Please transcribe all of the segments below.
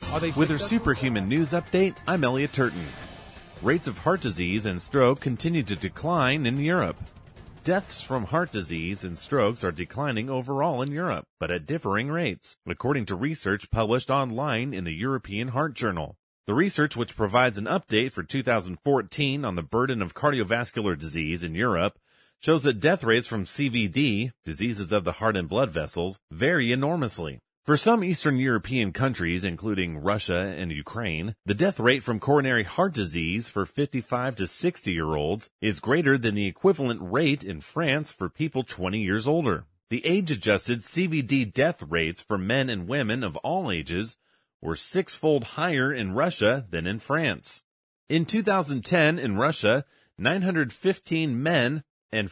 With her superhuman news update, I'm Elliot Turton. Rates of heart disease and stroke continue to decline in Europe. Deaths from heart disease and strokes are declining overall in Europe, but at differing rates, according to research published online in the European Heart Journal. The research, which provides an update for 2014 on the burden of cardiovascular disease in Europe, shows that death rates from CVD, diseases of the heart and blood vessels, vary enormously. For some Eastern European countries, including Russia and Ukraine, the death rate from coronary heart disease for 55 to 60-year-olds is greater than the equivalent rate in France for people 20 years older. The age-adjusted CVD death rates for men and women of all ages were six-fold higher in Russia than in France. In 2010, in Russia, 915 men and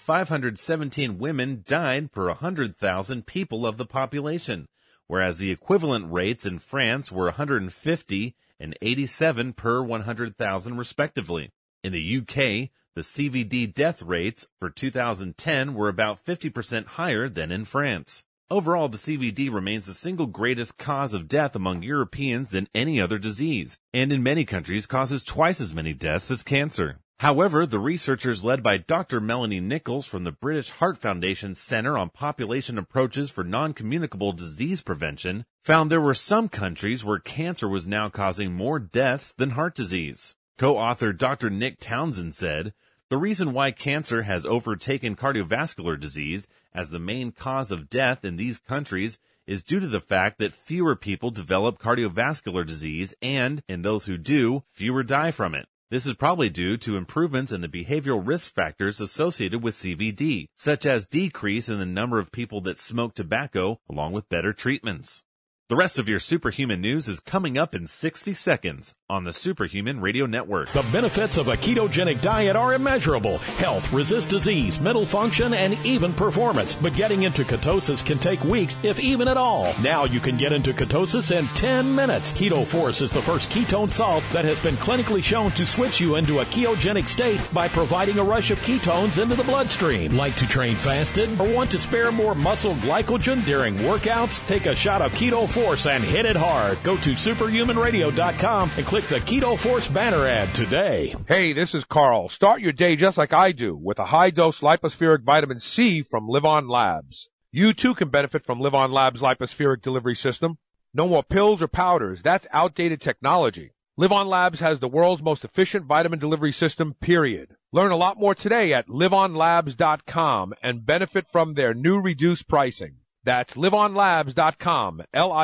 517 women died per 100,000 people of the population, whereas the equivalent rates in France were 150 and 87 per 100,000 respectively. In the UK, the CVD death rates for 2010 were about 50% higher than in France. Overall, the CVD remains the single greatest cause of death among Europeans than any other disease, and in many countries causes twice as many deaths as cancer. However, the researchers led by Dr. Melanie Nichols from the British Heart Foundation's Center on Population Approaches for Non-Communicable Disease Prevention found there were some countries where cancer was now causing more deaths than heart disease. Co-author Dr. Nick Townsend said, "The reason why cancer has overtaken cardiovascular disease as the main cause of death in these countries is due to the fact that fewer people develop cardiovascular disease and, in those who do, fewer die from it. This is probably due to improvements in the behavioral risk factors associated with CVD, such as decrease in the number of people that smoke tobacco, along with better treatments." The rest of your Superhuman News is coming up in 60 seconds on the Superhuman Radio Network. The benefits of a ketogenic diet are immeasurable. Health, resist disease, mental function, and even performance. But getting into ketosis can take weeks, if even at all. Now you can get into ketosis in 10 minutes. Keto Force is the first ketone salt that has been clinically shown to switch you into a ketogenic state by providing a rush of ketones into the bloodstream. Like to train fasted or want to spare more muscle glycogen during workouts? Take a shot of Keto Force and hit it hard. Go to superhumanradio.com and click the Keto Force banner ad today. Hey, this is Carl. Start your day just like I do with a high-dose lipospheric vitamin C from Livon Labs. You too can benefit from Livon Labs' lipospheric delivery system. No more pills or powders. That's outdated technology. Livon Labs has the world's most efficient vitamin delivery system, period. Learn a lot more today at livonlabs.com and benefit from their new reduced pricing. That's livonlabs.com,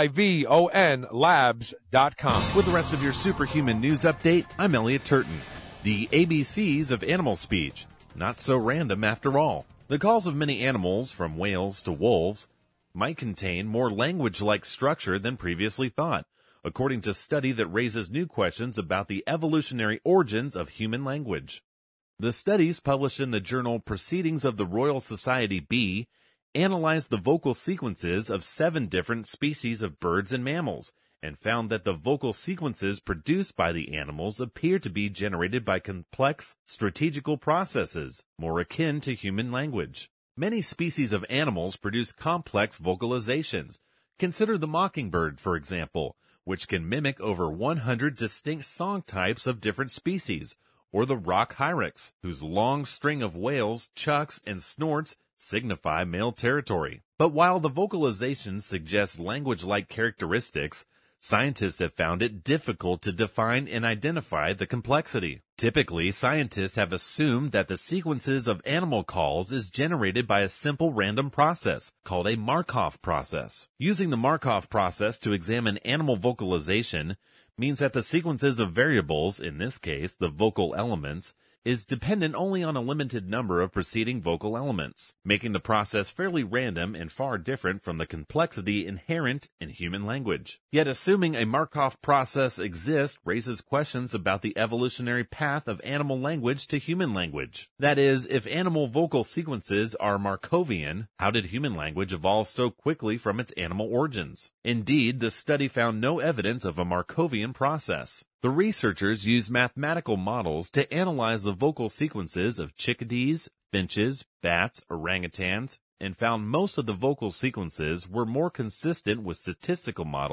Livon labs.com. With the rest of your Superhuman News update, I'm Elliot Turton. The ABCs of animal speech. Not so random after all. The calls of many animals, from whales to wolves, might contain more language-like structure than previously thought, according to a study that raises new questions about the evolutionary origins of human language. The studies published in the journal Proceedings of the Royal Society B analyzed the vocal sequences of 7 different species of birds and mammals, and found that the vocal sequences produced by the animals appear to be generated by complex strategical processes, more akin to human language. Many species of animals produce complex vocalizations. Consider the mockingbird, for example, which can mimic over 100 distinct song types of different species, or the rock hyrax, whose long string of wails, chucks, and snorts signify male territory. But while the vocalizations suggest language-like characteristics, scientists have found it difficult to define and identify the complexity. Typically, scientists have assumed that the sequences of animal calls is generated by a simple random process called a Markov process. Using the Markov process to examine animal vocalization means that the sequences of variables, in this case the vocal elements, is dependent only on a limited number of preceding vocal elements, making the process fairly random and far different from the complexity inherent in human language. Yet assuming a Markov process exists raises questions about the evolutionary path of animal language to human language. That is, if animal vocal sequences are Markovian, how did human language evolve so quickly from its animal origins? Indeed, the study found no evidence of a Markovian process. The researchers used mathematical models to analyze the vocal sequences of chickadees, finches, bats, orangutans, and found most of the vocal sequences were more consistent with statistical models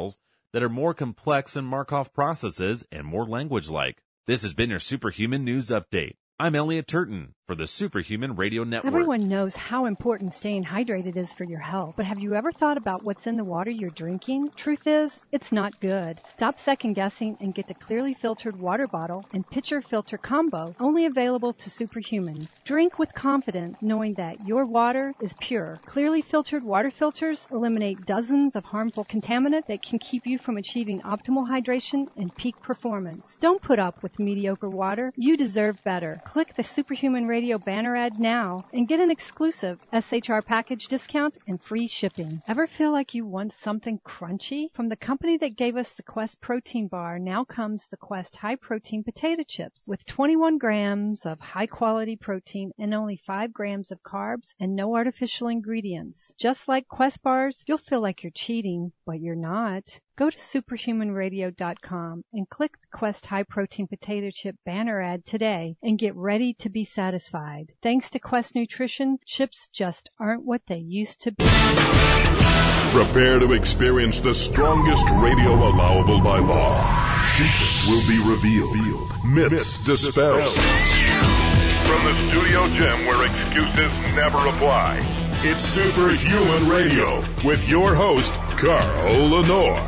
that are more complex than Markov processes and more language-like. This has been your Superhuman News Update. I'm Elliot Turton for the Superhuman Radio Network. Everyone knows how important staying hydrated is for your health, but have you ever thought about what's in the water you're drinking? Truth is, it's not good. Stop second guessing and get the clearly filtered water bottle and pitcher filter combo, only available to superhumans. Drink with confidence, knowing that your water is pure. Clearly filtered water filters eliminate dozens of harmful contaminants that can keep you from achieving optimal hydration and peak performance. Don't put up with mediocre water. You deserve better. Click the Superhuman Radio banner ad now and get an exclusive SHR package discount and free shipping. Ever feel like you want something crunchy? From the company that gave us the Quest protein bar, now comes the Quest high protein potato chips with 21 grams of high quality protein and only 5 grams of carbs and no artificial ingredients. Just like Quest bars, you'll feel like you're cheating, but you're not. Go to superhumanradio.com and click the Quest High Protein Potato Chip banner ad today and get ready to be satisfied. Thanks to Quest Nutrition, chips just aren't what they used to be. Prepare to experience the strongest radio allowable by law. Secrets will be revealed. Myths dispelled. From the studio gym where excuses never apply, it's Superhuman Radio with your host, Carl Lenore.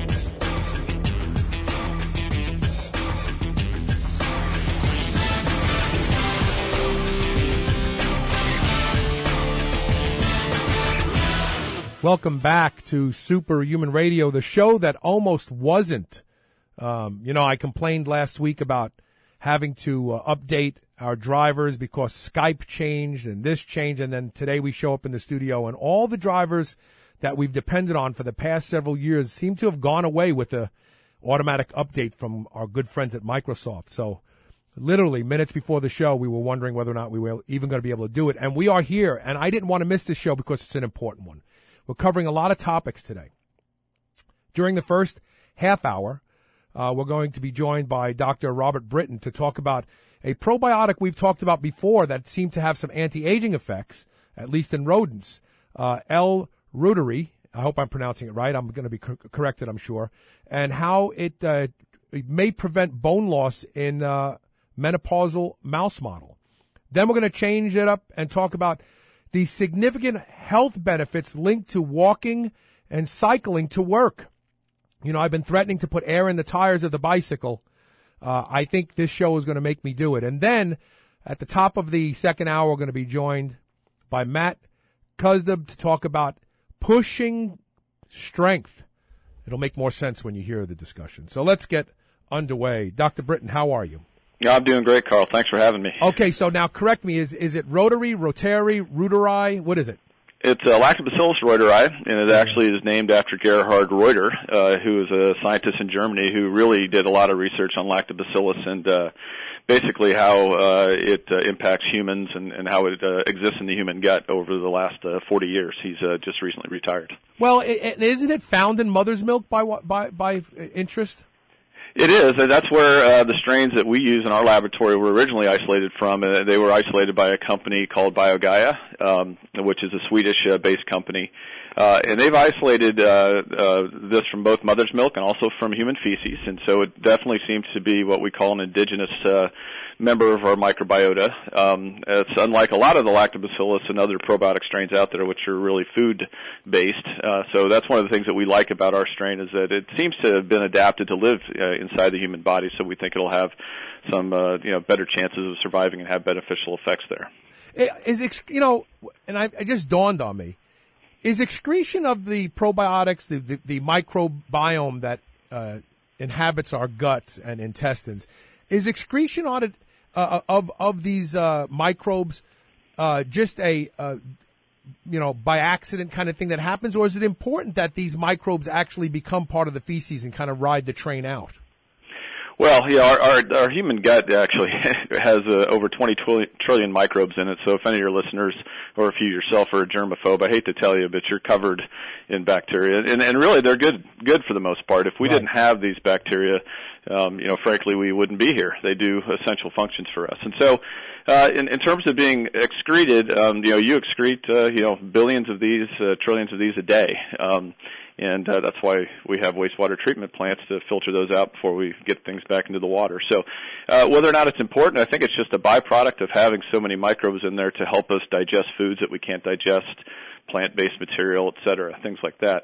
Welcome back to Superhuman Radio, the show that almost wasn't. I complained last week about having to update our drivers because Skype changed and this changed, and then today we show up in the studio and all the drivers that we've depended on for the past several years seem to have gone away with the automatic update from our good friends at Microsoft. So literally minutes before the show, we were wondering whether or not we were even going to be able to do it, and we are here, and I didn't want to miss this show because it's an important one. We're covering a lot of topics today. During the first half hour, we're going to be joined by Dr. Robert Britton to talk about a probiotic we've talked about before that seemed to have some anti-aging effects, at least in rodents, L-reuteri. I hope I'm pronouncing it right. I'm going to be corrected, I'm sure. And how it may prevent bone loss in menopausal mouse model. Then we're going to change it up and talk about the significant health benefits linked to walking and cycling to work. You know, I've been threatening to put air in the tires of the bicycle. I think this show is going to make me do it. And then at the top of the second hour, we're going to be joined by Matt Kuzdub to talk about pushing strength. It'll make more sense when you hear the discussion. So let's get underway. Dr. Britton, how are you? Yeah, I'm doing great, Carl. Thanks for having me. Okay, so now correct me. Is it reuteri? What is it? It's Lactobacillus reuteri, and it actually is named after Gerhard Reuter, who is a scientist in Germany who really did a lot of research on lactobacillus and basically how it impacts humans and how it exists in the human gut over the last 40 years. He's just recently retired. Well, isn't it found in mother's milk by interest? It is, and that's where the strains that we use in our laboratory were originally isolated from. They were isolated by a company called BioGaia, which is a Swedish-based company. And they've isolated this from both mother's milk and also from human feces, and so it definitely seems to be what we call an indigenous member of our microbiota. It's unlike a lot of the lactobacillus and other probiotic strains out there, which are really food-based. So that's one of the things that we like about our strain is that it seems to have been adapted to live inside the human body, so we think it'll have some better chances of surviving and have beneficial effects there. And it just dawned on me. Is excretion of the probiotics, the microbiome that inhabits our guts and intestines, is excretion on it of these microbes just a by accident kind of thing that happens, or is it important that these microbes actually become part of the feces and kind of ride the train out? Well, our human gut actually has over 20 trillion microbes in it. So if any of your listeners or if you yourself are a germaphobe, I hate to tell you, but you're covered in bacteria. And really, they're good for the most part. If we didn't have these bacteria, frankly, we wouldn't be here. They do essential functions for us. And so in terms of being excreted, you excrete, billions of these, trillions of these a day. And that's why we have wastewater treatment plants to filter those out before we get things back into the water. So whether or not it's important, I think it's just a byproduct of having so many microbes in there to help us digest foods that we can't digest, plant-based material, et cetera, things like that.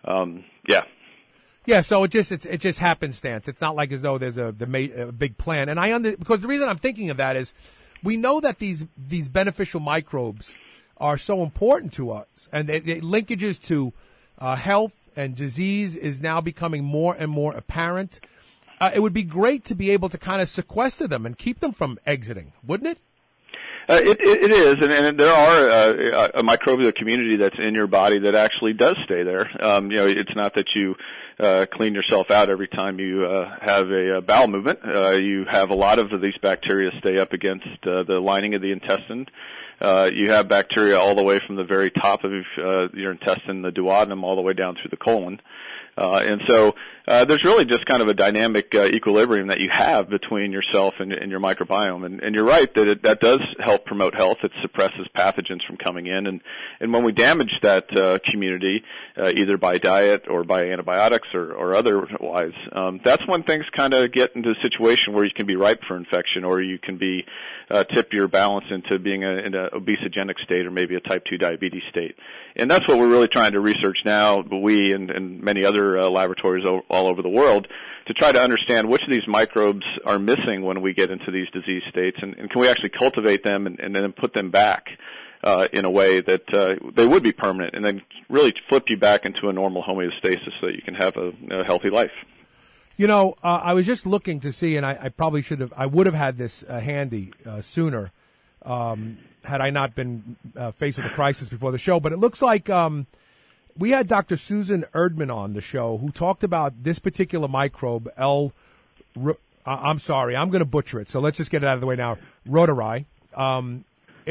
Yeah, so it just happenstance. It's not like as though there's a big plan. And because the reason I'm thinking of that is we know that these beneficial microbes are so important to us, and the linkages to health and disease is now becoming more and more apparent. It would be great to be able to kind of sequester them and keep them from exiting, wouldn't it? It is, and there are a microbial community that's in your body that actually does stay there. It's not that you clean yourself out every time you have a bowel movement. You have a lot of these bacteria stay up against the lining of the intestine. You have bacteria all the way from the very top of your intestine, the duodenum, all the way down through the colon. And so there's really just kind of a dynamic equilibrium that you have between yourself and your microbiome. And you're right that that does help promote health. It suppresses pathogens from coming in. And when we damage that community, either by diet or by antibiotics or otherwise, that's when things kind of get into a situation where you can be ripe for infection, or you can be tip your balance into being in an obesogenic state or maybe a type 2 diabetes state. And that's what we're really trying to research now, we and many other laboratories all over the world, to try to understand which of these microbes are missing when we get into these disease states, and can we actually cultivate them and then put them back in a way that they would be permanent, and then really flip you back into a normal homeostasis so that you can have a healthy life. I was just looking to see, and I probably I would have had this handy sooner had I not been faced with a crisis before the show. But it looks like we had Dr. Susan Erdman on the show who talked about this particular microbe, I'm sorry, I'm going to butcher it, so let's just get it out of the way now, Reuteri. It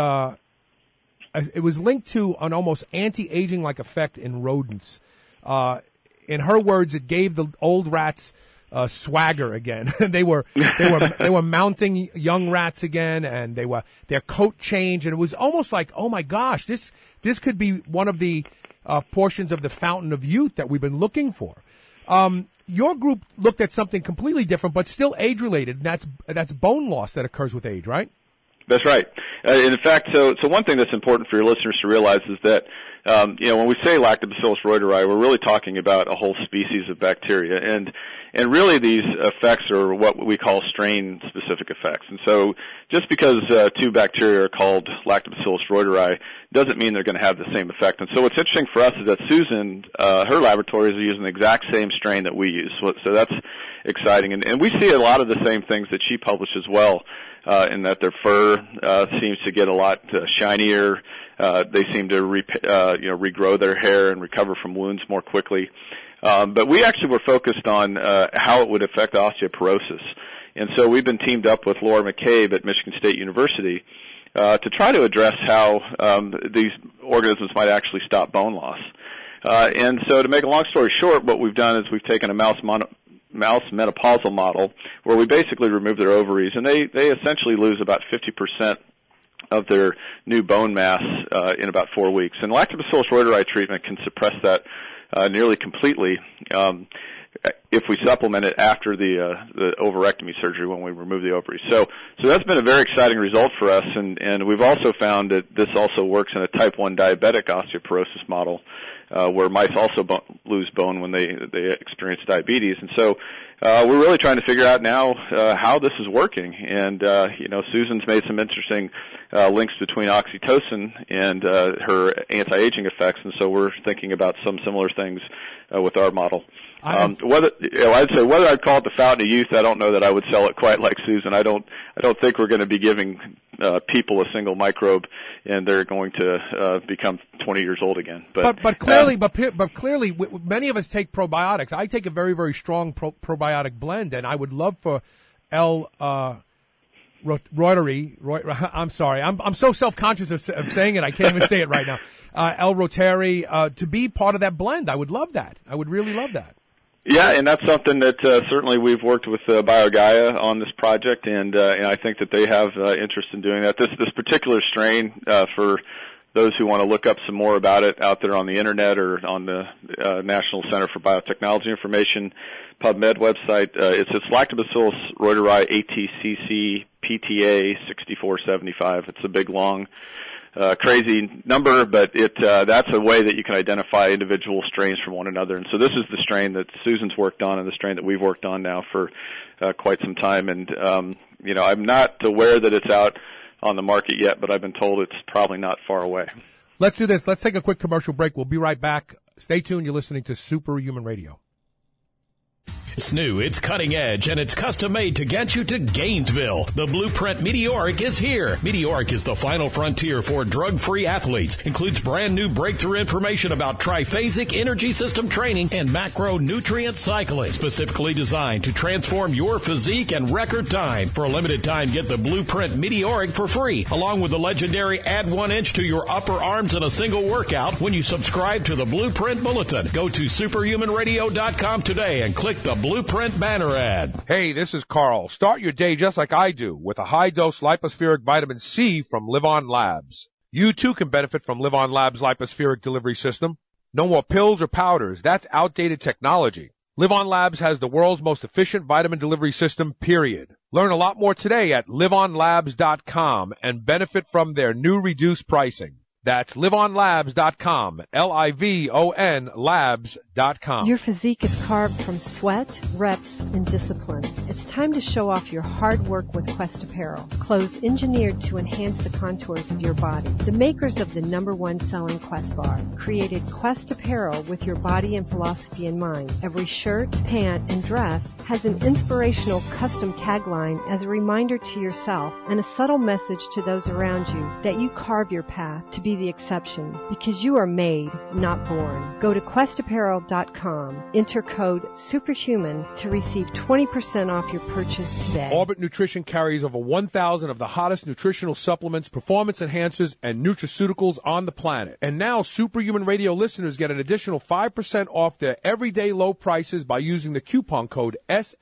was linked to an almost anti-aging-like effect in rodents. In her words, it gave the old rats swagger again. they were mounting young rats again, and their coat changed, and it was almost like, oh my gosh, this could be one of the portions of the fountain of youth that we've been looking for. Your group looked at something completely different, but still age-related, and that's bone loss that occurs with age, right? That's right. In fact, so one thing that's important for your listeners to realize is that when we say Lactobacillus reuteri, we're really talking about a whole species of bacteria, and really these effects are what we call strain-specific effects. And so just because two bacteria are called Lactobacillus reuteri doesn't mean they're going to have the same effect. And so what's interesting for us is that Susan, her laboratories are using the exact same strain that we use. So that's exciting. And we see a lot of the same things that she published as well, in that their fur seems to get a lot shinier. They seem to regrow their hair and recover from wounds more quickly. But we actually were focused on how it would affect osteoporosis. And so we've been teamed up with Laura McCabe at Michigan State University to try to address how these organisms might actually stop bone loss. And so to make a long story short, what we've done is we've taken a mouse menopausal model where we basically remove their ovaries, and they essentially lose about 50% of their new bone mass in about 4 weeks. And Lactobacillus reuteri treatment can suppress that nearly completely if we supplement it after the ovarectomy surgery when we remove the ovaries. So that's been a very exciting result for us, and we've also found that this also works in a type 1 diabetic osteoporosis model, where mice also lose bone when they experience diabetes. And so we're really trying to figure out now how this is working. And Susan's made some interesting links between oxytocin and her anti-aging effects, and so we're thinking about some similar things with our model. I'd say whether I'd call it the fountain of youth, I don't know that I would sell it quite like Susan. I don't think we're going to be giving people a single microbe and they're going to become 20 years old again. But clearly, many of us take probiotics. I take a very, very strong probiotic blend, and I would love for Reuteri. I'm sorry. I'm so self-conscious of saying it. I can't even say it right now. L. Reuteri to be part of that blend. I would love that. I would really love that. Yeah, and that's something that certainly we've worked with BioGaia on this project, and I think that they have interest in doing that. This particular strain for those who want to look up some more about it out there on the internet or on the National Center for Biotechnology Information PubMed website, it's Lactobacillus reuteri ATCC PTA 6475. It's a big, long, crazy number, but that's a way that you can identify individual strains from one another. And so this is the strain that Susan's worked on and the strain that we've worked on now for quite some time. And, I'm not aware that it's out on the market yet, but I've been told it's probably not far away. Let's do this. Let's take a quick commercial break. We'll be right back. Stay tuned. You're listening to Superhuman Radio. It's new, it's cutting edge, and it's custom made to get you to Gainesville. The Blueprint Meteoric is here. Meteoric is the final frontier for drug-free athletes. Includes brand new breakthrough information about triphasic energy system training and macronutrient cycling. Specifically designed to transform your physique in record time. For a limited time, get the Blueprint Meteoric for free, along with the legendary Add 1 Inch to your upper arms in a single workout when you subscribe to the Blueprint Bulletin. Go to superhumanradio.com today and click the Blueprint banner ad. Hey, this is Carl. Start your day just like I do with a high-dose lipospheric vitamin C from Live On Labs. You too can benefit from Live On Labs' lipospheric delivery system. No more pills or powders. That's outdated technology. Live On Labs has the world's most efficient vitamin delivery system, period. Learn a lot more today at liveonlabs.com and benefit from their new reduced pricing. That's liveonlabs.com, Livon labs.com. Your physique is carved from sweat, reps, and discipline. It's time to show off your hard work with Quest Apparel. Clothes engineered to enhance the contours of your body. The makers of the #1 selling Quest bar created Quest Apparel with your body and philosophy in mind. Every shirt, pant, and dress has an inspirational custom tagline as a reminder to yourself and a subtle message to those around you that you carve your path to be the exception, because you are made, not born. Go to questapparel.com, enter code SUPERHUMAN to receive 20% off your purchase today. Orbit Nutrition carries over 1,000 of the hottest nutritional supplements, performance enhancers, and nutraceuticals on the planet. And now Superhuman Radio listeners get an additional 5% off their everyday low prices by using the coupon code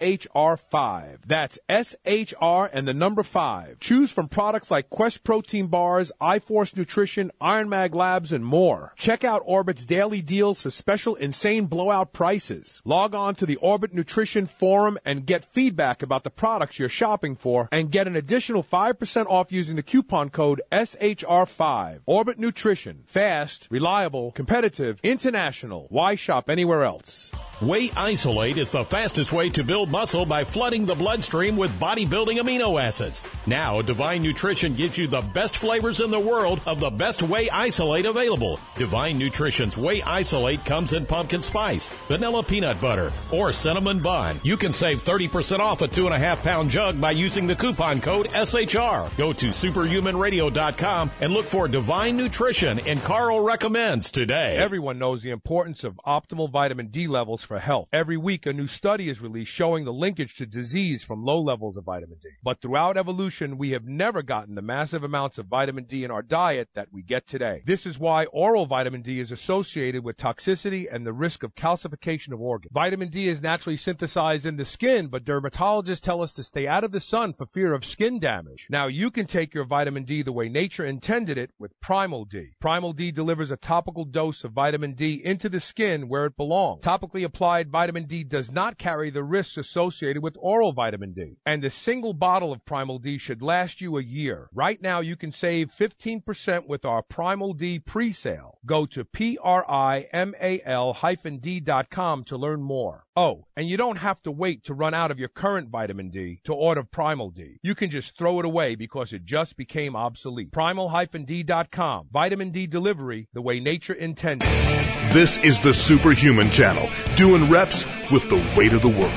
SHR5. That's SHR and the number 5. Choose from products like Quest Protein Bars, iForce Nutrition, Iron Mag Labs, and more. Check out Orbit's daily deals for special insane blowout prices. Log on to the Orbit Nutrition Forum and get feedback about the products you're shopping for and get an additional 5% off using the coupon code SHR5. Orbit Nutrition. Fast, reliable, competitive, international. Why shop anywhere else? Whey Isolate is the fastest way to build muscle by flooding the bloodstream with bodybuilding amino acids. Now, Divine Nutrition gives you the best flavors in the world of the best Whey Isolate available. Divine Nutrition's Whey Isolate comes in pumpkin spice, vanilla peanut butter, or cinnamon bun. You can save 30% off a 2.5-pound jug by using the coupon code SHR. Go to superhumanradio.com and look for Divine Nutrition and Carl Recommends today. Everyone knows the importance of optimal vitamin D levels for health. Every week, a new study is released showing the linkage to disease from low levels of vitamin D. But throughout evolution, we have never gotten the massive amounts of vitamin D in our diet that we get today. This is why oral vitamin D is associated with toxicity and the risk of calcification of organs. Vitamin D is naturally synthesized in the skin, but dermatologists tell us to stay out of the sun for fear of skin damage. Now, you can take your vitamin D the way nature intended it with Primal D. Primal D delivers a topical dose of vitamin D into the skin where it belongs. Topically applied vitamin D does not carry the risks associated with oral vitamin D. And a single bottle of Primal D should last you a year. Right now, you can save 15% with our Primal D pre-sale. Go to primal-d.com to learn more. Oh, and you don't have to wait to run out of your current vitamin D to order Primal D. You can just throw it away because it just became obsolete. Primal-d.com. Vitamin D delivery the way nature intended. This is the Superhuman Channel, doing reps with the weight of the world.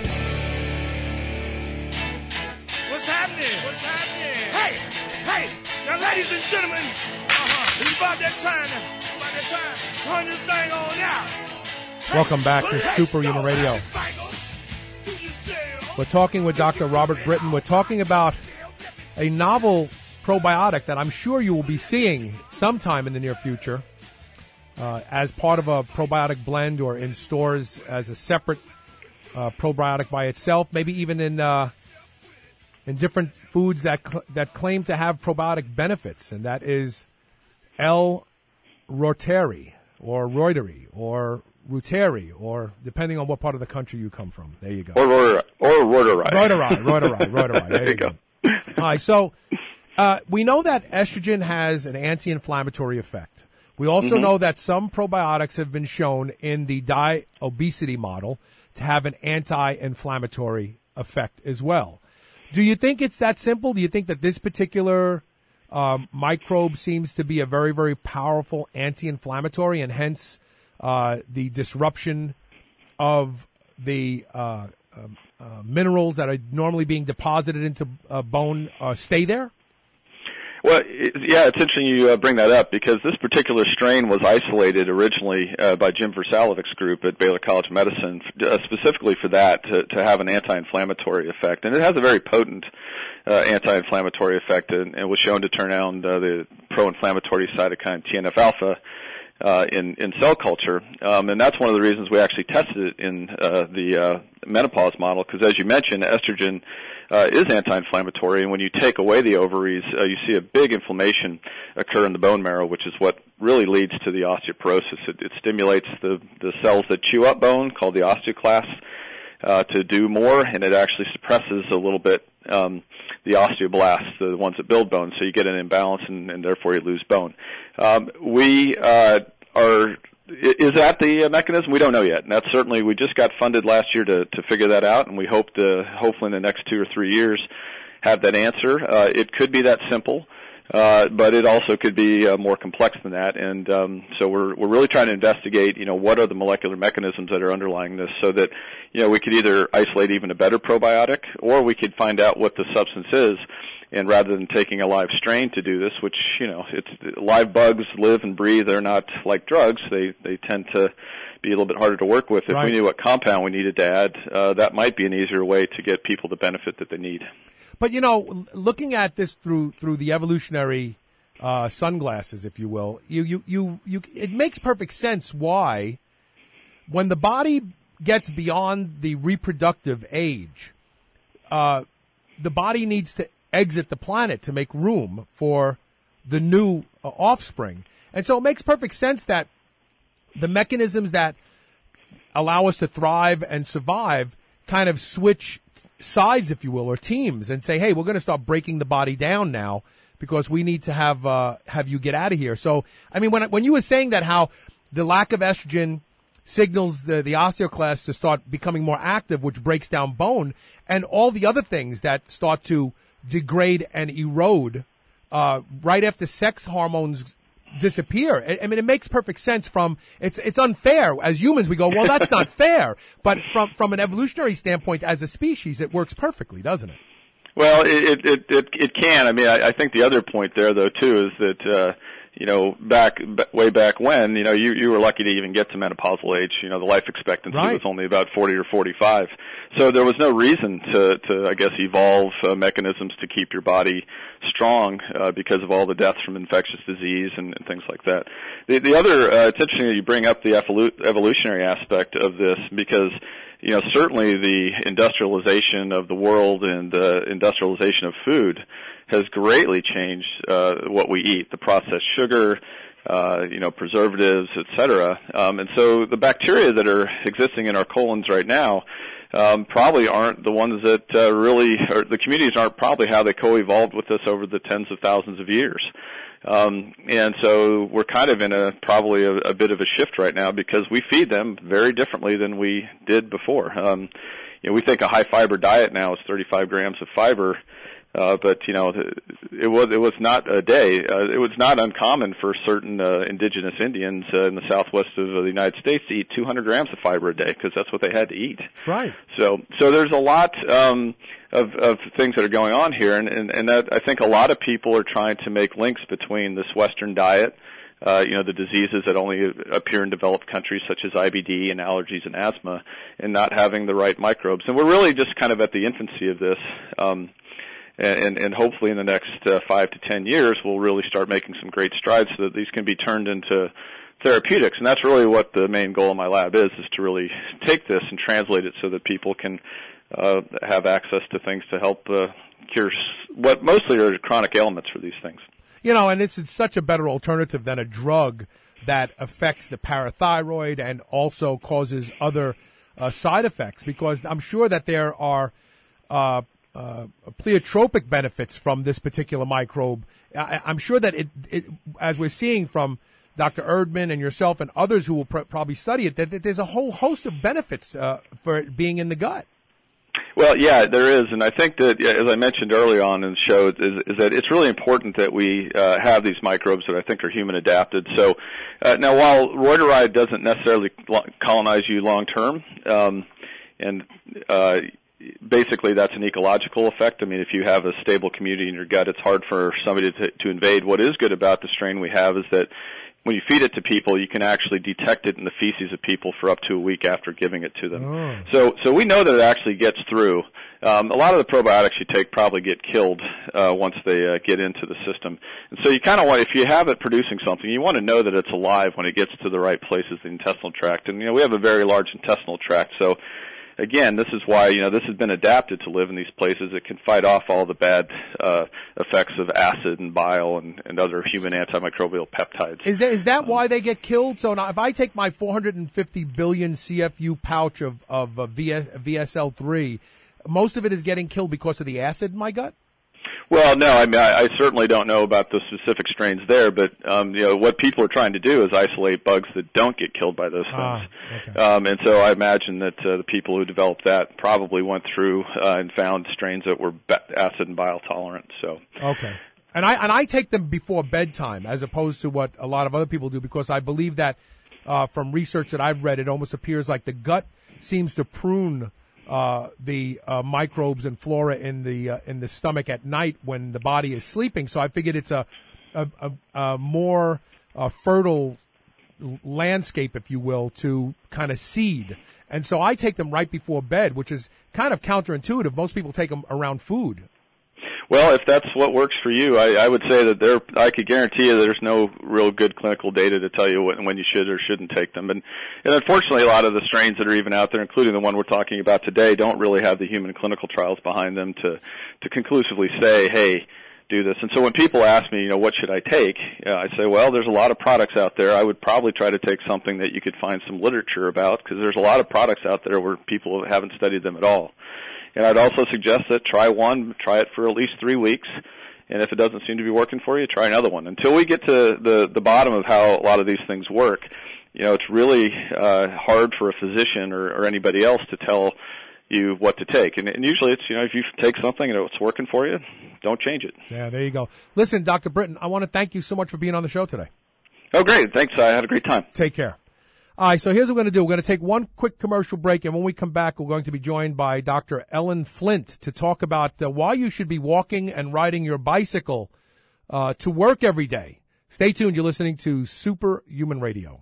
What's happening? What's happening? Hey, now ladies and gentlemen, it's about that time to turn this thing on out. Welcome back to Superhuman Radio. We're talking with Dr. Robert Britton. We're talking about a novel probiotic that I'm sure you will be seeing sometime in the near future as part of a probiotic blend or in stores as a separate probiotic by itself, maybe even in different foods that claim to have probiotic benefits, and that is L-Reuteri or Reuteri or Reuteri, or depending on what part of the country you come from. There you go. Or Reuteri. Reuteri. There you go. All right, so we know that estrogen has an anti-inflammatory effect. We also know that some probiotics have been shown in the obesity model to have an anti-inflammatory effect as well. Do you think it's that simple? Do you think that this particular microbe seems to be a very, very powerful anti-inflammatory, and hence the disruption of the minerals that are normally being deposited into bone stay there? Well, it's interesting you bring that up, because this particular strain was isolated originally by Jim Versalovich's group at Baylor College of Medicine, specifically for that, to have an anti-inflammatory effect. And it has a very potent anti-inflammatory effect, and was shown to turn down the pro-inflammatory cytokine TNF-alpha in cell culture. And that's one of the reasons we actually tested it in the menopause model, because as you mentioned, estrogen is anti-inflammatory, and when you take away the ovaries, you see a big inflammation occur in the bone marrow, which is what really leads to the osteoporosis. It stimulates the cells that chew up bone, called the osteoclasts, to do more, and it actually suppresses a little bit the osteoblasts, the ones that build bone, so you get an imbalance, and therefore you lose bone. Is that the mechanism? We don't know yet. And that's certainly, we just got funded last year to figure that out, and we hope to, hopefully in the next 2 or 3 years, have that answer. It could be that simple, but it also could be more complex than that. And so we're really trying to investigate, what are the molecular mechanisms that are underlying this, so that, we could either isolate even a better probiotic, or we could find out what the substance is. And rather than taking a live strain to do this, which, it's live bugs live and breathe, they're not like drugs. They tend to be a little bit harder to work with. If we knew what compound we needed to add, that might be an easier way to get people the benefit that they need. But, looking at this through the evolutionary sunglasses, if you will, it makes perfect sense why, when the body gets beyond the reproductive age, the body needs to exit the planet to make room for the new offspring. And so it makes perfect sense that the mechanisms that allow us to thrive and survive kind of switch sides, if you will, or teams, and say, hey, we're going to start breaking the body down now because we need to have you get out of here. So, I mean, when you were saying that, how the lack of estrogen signals the osteoclasts to start becoming more active, which breaks down bone, and all the other things that start to degrade and erode right after sex hormones disappear. I mean, it makes perfect sense. It's unfair. As humans, we go, well, that's not fair. But from an evolutionary standpoint, as a species, it works perfectly, doesn't it? Well, it can. I mean, I think the other point there, though, too, is that way back when, you were lucky to even get to menopausal age. The life expectancy was only about 40 or 45. So there was no reason to I guess, evolve mechanisms to keep your body strong because of all the deaths from infectious disease and things like that. The other, it's interesting that you bring up the evolutionary aspect of this, because certainly the industrialization of the world and the industrialization of food has greatly changed what we eat, the processed sugar, preservatives, et cetera. And so the bacteria that are existing in our colons right now probably aren't the ones that or the communities aren't probably how they co-evolved with us over the tens of thousands of years. And so we're kind of in probably a bit of a shift right now, because we feed them very differently than we did before. We think a high fiber diet now is 35 grams of fiber. But it was not a day. It was not uncommon for certain indigenous Indians in the southwest of the United States to eat 200 grams of fiber a day, because that's what they had to eat. Right. So there's a lot of things that are going on here, and that I think a lot of people are trying to make links between this Western diet, the diseases that only appear in developed countries such as IBD and allergies and asthma, and not having the right microbes. And we're really just kind of at the infancy of this. And hopefully in the next 5 to 10 years, we'll really start making some great strides so that these can be turned into therapeutics. And that's really what the main goal of my lab is to really take this and translate it so that people can have access to things to help cure what mostly are chronic ailments for these things. And it's such a better alternative than a drug that affects the parathyroid and also causes other side effects, because I'm sure that there are pleiotropic benefits from this particular microbe. I'm sure that it, as we're seeing from Dr. Erdman and yourself and others who will probably study it, that there's a whole host of benefits for it being in the gut. Well, yeah, there is, and I think that, as I mentioned earlier on in the show, is that it's really important that we have these microbes that I think are human adapted. So now, while Reuteri doesn't necessarily colonize you long term, and basically that's an ecological effect. I mean, if you have a stable community in your gut, it's hard for somebody to invade. What is good about the strain we have is that when you feed it to people, you can actually detect it in the feces of people for up to a week after giving it to them. Oh. So we know that it actually gets through. A lot of the probiotics you take probably get killed once they get into the system. And so you kind of want, if you have it producing something, you want to know that it's alive when it gets to the right places, the intestinal tract. And, we have a very large intestinal tract, so again, this is why, this has been adapted to live in these places. It can fight off all the bad effects of acid and bile and other human antimicrobial peptides. Is that why they get killed? So now if I take my 450 billion CFU pouch of VSL3, most of it is getting killed because of the acid in my gut? Well, no, I mean, I certainly don't know about the specific strains there, but, what people are trying to do is isolate bugs that don't get killed by those things. Okay. And so I imagine that the people who developed that probably went through and found strains that were acid and bile tolerant. So. Okay. And I take them before bedtime as opposed to what a lot of other people do, because I believe that from research that I've read, it almost appears like the gut seems to prune the microbes and flora in the stomach at night when the body is sleeping. So I figured it's a more fertile landscape, if you will, to kind of seed. And so I take them right before bed, which is kind of counterintuitive. Most people take them around food. Well, if that's what works for you, I would say that I could guarantee you there's no real good clinical data to tell you when you should or shouldn't take them. And unfortunately, a lot of the strains that are even out there, including the one we're talking about today, don't really have the human clinical trials behind them to conclusively say, hey, do this. And so when people ask me, what should I take? I say, well, there's a lot of products out there. I would probably try to take something that you could find some literature about, because there's a lot of products out there where people haven't studied them at all. And I'd also suggest that try it for at least 3 weeks, and if it doesn't seem to be working for you, try another one. Until we get to the bottom of how a lot of these things work, it's really hard for a physician or anybody else to tell you what to take. And usually it's, if you take something and it's working for you, don't change it. Yeah, there you go. Listen, Dr. Britton, I want to thank you so much for being on the show today. Oh, great. Thanks. I had a great time. Take care. All right, so here's what we're going to do. We're going to take one quick commercial break, and when we come back, we're going to be joined by Dr. Ellen Flint to talk about why you should be walking and riding your bicycle to work every day. Stay tuned. You're listening to Superhuman Radio.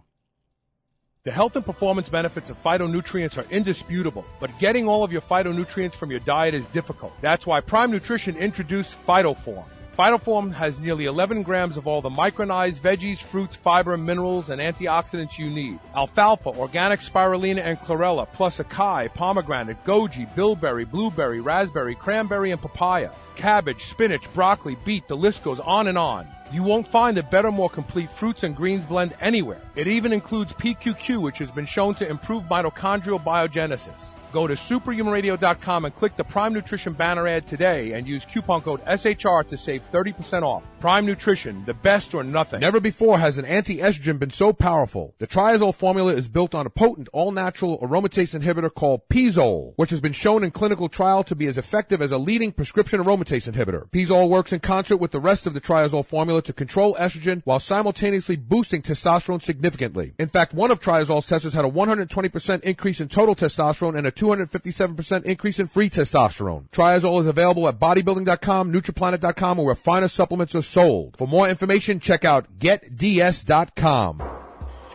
The health and performance benefits of phytonutrients are indisputable, but getting all of your phytonutrients from your diet is difficult. That's why Prime Nutrition introduced PhytoForm. PhytoForm has nearly 11 grams of all the micronized veggies, fruits, fiber, minerals, and antioxidants you need. Alfalfa, organic spirulina, and chlorella, plus acai, pomegranate, goji, bilberry, blueberry, raspberry, cranberry, and papaya. Cabbage, spinach, broccoli, beet, the list goes on and on. You won't find a better, more complete fruits and greens blend anywhere. It even includes PQQ, which has been shown to improve mitochondrial biogenesis. Go to superhumanradio.com and click the Prime Nutrition banner ad today and use coupon code SHR to save 30% off. Prime Nutrition, the best or nothing. Never before has an anti-estrogen been so powerful. The Triazole formula is built on a potent all-natural aromatase inhibitor called Pizole, which has been shown in clinical trial to be as effective as a leading prescription aromatase inhibitor. Pizole works in concert with the rest of the Triazole formula to control estrogen while simultaneously boosting testosterone significantly. In fact, one of Triazole's testers had a 120% increase in total testosterone and a 257% increase in free testosterone. Triazole is available at bodybuilding.com, nutriplanet.com, or where finer supplements are sold. For more information, check out getds.com.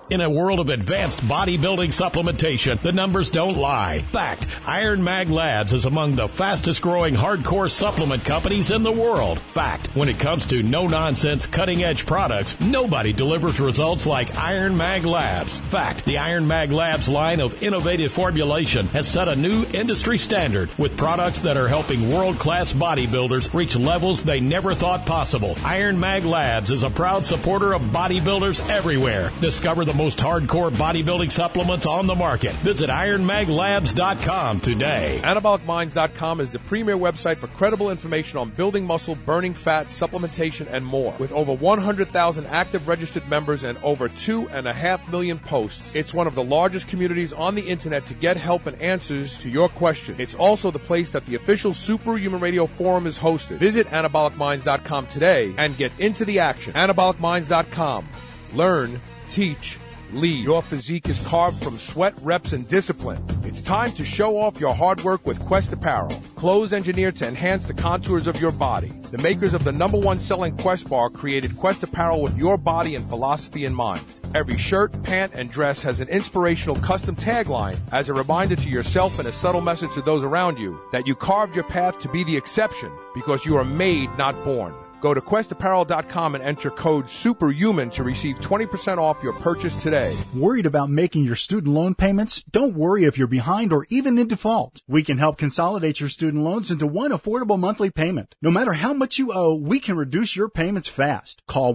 In a world of advanced bodybuilding supplementation, the numbers don't lie. Fact, Iron Mag Labs is among the fastest growing hardcore supplement companies in the world. Fact, when it comes to no-nonsense, cutting-edge products, nobody delivers results like Iron Mag Labs. Fact, the Iron Mag Labs line of innovative formulation has set a new industry standard with products that are helping world-class bodybuilders reach levels they never thought possible. Iron Mag Labs is a proud supporter of bodybuilders everywhere. Discover the most hardcore bodybuilding supplements on the market. Visit IronMagLabs.com today. AnabolicMinds.com is the premier website for credible information on building muscle, burning fat, supplementation, and more. With over 100,000 active registered members and over 2.5 million posts, it's one of the largest communities on the internet to get help and answers to your questions. It's also the place that the official Superhuman Radio Forum is hosted. Visit AnabolicMinds.com today and get into the action. AnabolicMinds.com. Learn, teach, lead. Your physique is carved from sweat, reps, and discipline. It's time to show off your hard work with Quest Apparel. Clothes engineered to enhance the contours of your body. The makers of the #1 selling Quest bar created Quest Apparel with your body and philosophy in mind. Every shirt, pant, and dress has an inspirational custom tagline as a reminder to yourself and a subtle message to those around you that you carved your path to be the exception because you are made, not born. Go to questapparel.com and enter code SUPERHUMAN to receive 20% off your purchase today. Worried about making your student loan payments? Don't worry if you're behind or even in default. We can help consolidate your student loans into one affordable monthly payment. No matter how much you owe, we can reduce your payments fast. Call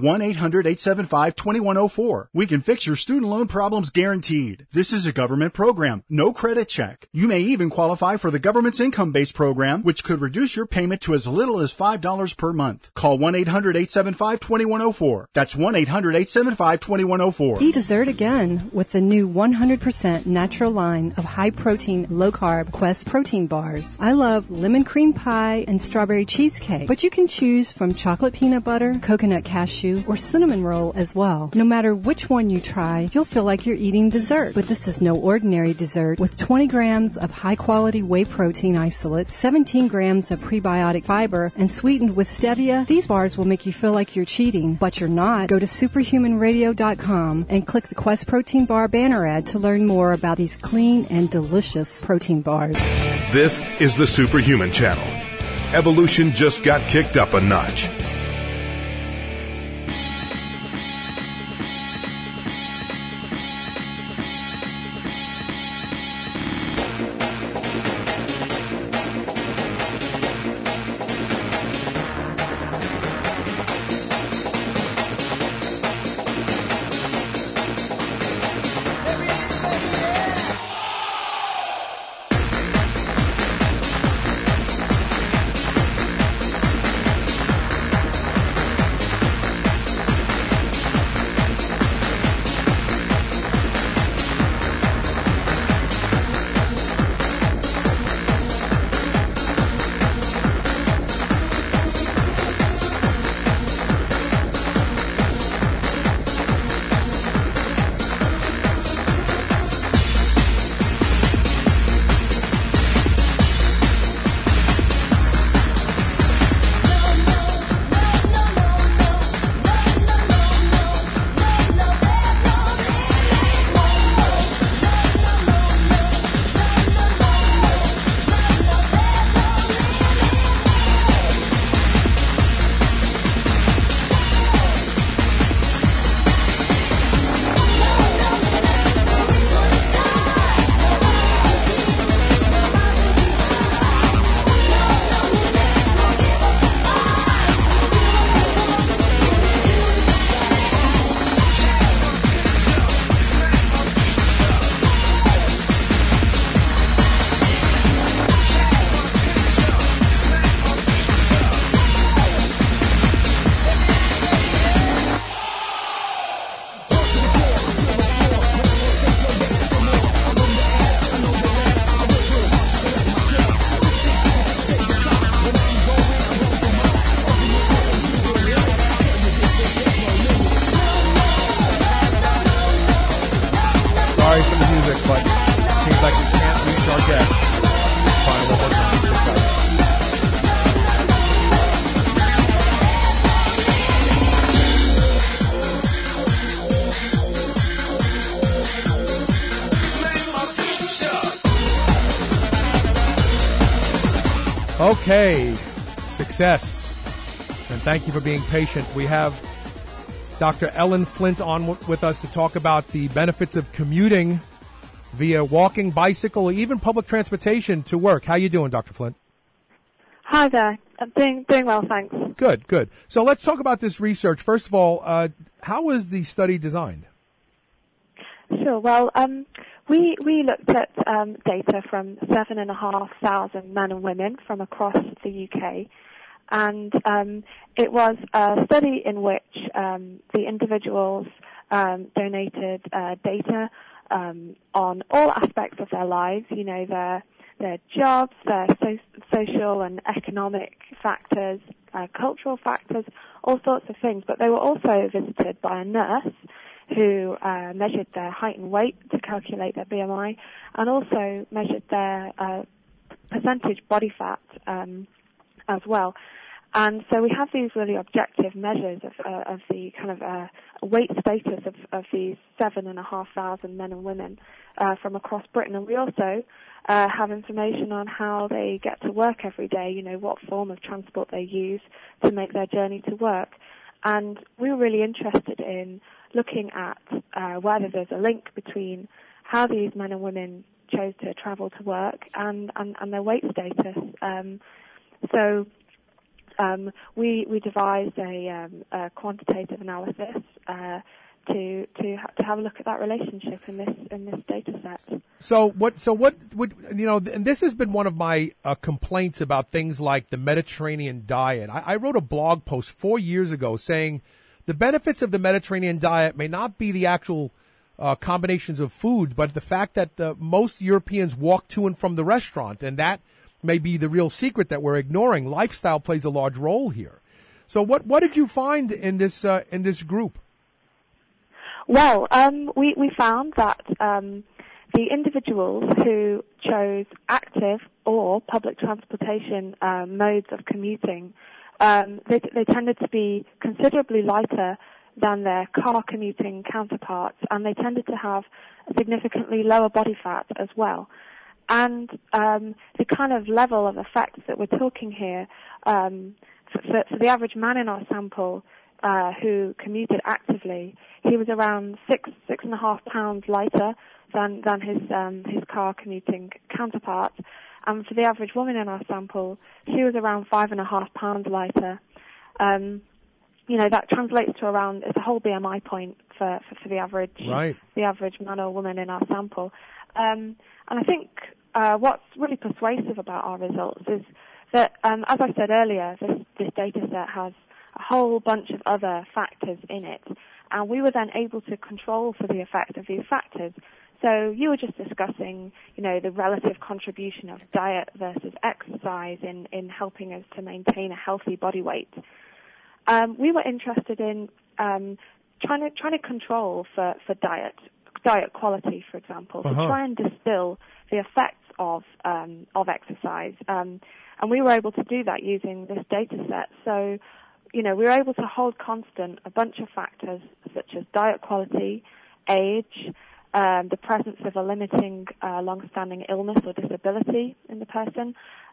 1-800-875-2104. We can fix your student loan problems guaranteed. This is a government program, no credit check. You may even qualify for the government's income-based program, which could reduce your payment to as little as $5 per month. Call 1-800-875-2104. That's 1-800-875-2104. Eat dessert again with the new 100% natural line of high-protein, low-carb Quest protein bars. I love lemon cream pie and strawberry cheesecake, but you can choose from chocolate peanut butter, coconut cashew, or cinnamon roll as well. No matter which one you try, you'll feel like you're eating dessert. But this is no ordinary dessert. With 20 grams of high-quality whey protein isolate, 17 grams of prebiotic fiber, and sweetened with stevia, these bars will make you feel like you're cheating, but you're not. Go to superhumanradio.com and click the Quest Protein Bar banner ad to learn more about these clean and delicious protein bars. This is the Superhuman Channel. Evolution just got kicked up a notch. Okay, success. And thank you for being patient. We have Dr. Ellen Flint on with us to talk about the benefits of commuting via walking, bicycle, or even public transportation to work. How you doing, Dr. Flint? Hi there. I'm doing well, thanks. Good. So let's talk about this research. First of all, how was the study designed? Sure. Well, we looked at data from 7,500 men and women from across the UK, and it was a study in which the individuals donated data on all aspects of their lives. You know, their jobs, their social and economic factors, cultural factors, all sorts of things. But they were also visited by a nurse who measured their height and weight to calculate their BMI, and also measured their percentage body fat as well. And so we have these really objective measures of the kind of weight status of these 7,500 men and women from across Britain. And we also have information on how they get to work every day, you know, what form of transport they use to make their journey to work. And we were really interested in looking at whether there's a link between how these men and women chose to travel to work and their weight status. So we devised a quantitative analysis to have a look at that relationship in this data set. So what would, you know, and this has been one of my complaints about things like the Mediterranean diet. I wrote a blog post 4 years ago saying the benefits of the Mediterranean diet may not be the actual combinations of foods, but the fact that most Europeans walk to and from the restaurant, and that may be the real secret that we're ignoring. Lifestyle plays a large role here. So what did you find in this group? Well, we found that the individuals who chose active or public transportation modes of commuting, they tended to be considerably lighter than their car commuting counterparts, and they tended to have a significantly lower body fat as well. And the kind of level of effects that we're talking here, for the average man in our sample who commuted actively, he was around 6.5 pounds lighter than his car commuting counterpart. And for the average woman in our sample, she was around 5.5 pounds lighter. You know, that translates to around, it's a whole BMI point for the average, right, the average man or woman in our sample. And I think what's really persuasive about our results is that, as I said earlier, this data set has a whole bunch of other factors in it, and we were then able to control for the effect of these factors. So you were just discussing, you know, the relative contribution of diet versus exercise in helping us to maintain a healthy body weight. We were interested in trying to control for diet quality, for example, to try and distill the effects of exercise. And we were able to do that using this data set. So, you know, we were able to hold constant a bunch of factors such as diet quality, age, the presence of a limiting long-standing illness or disability in the person,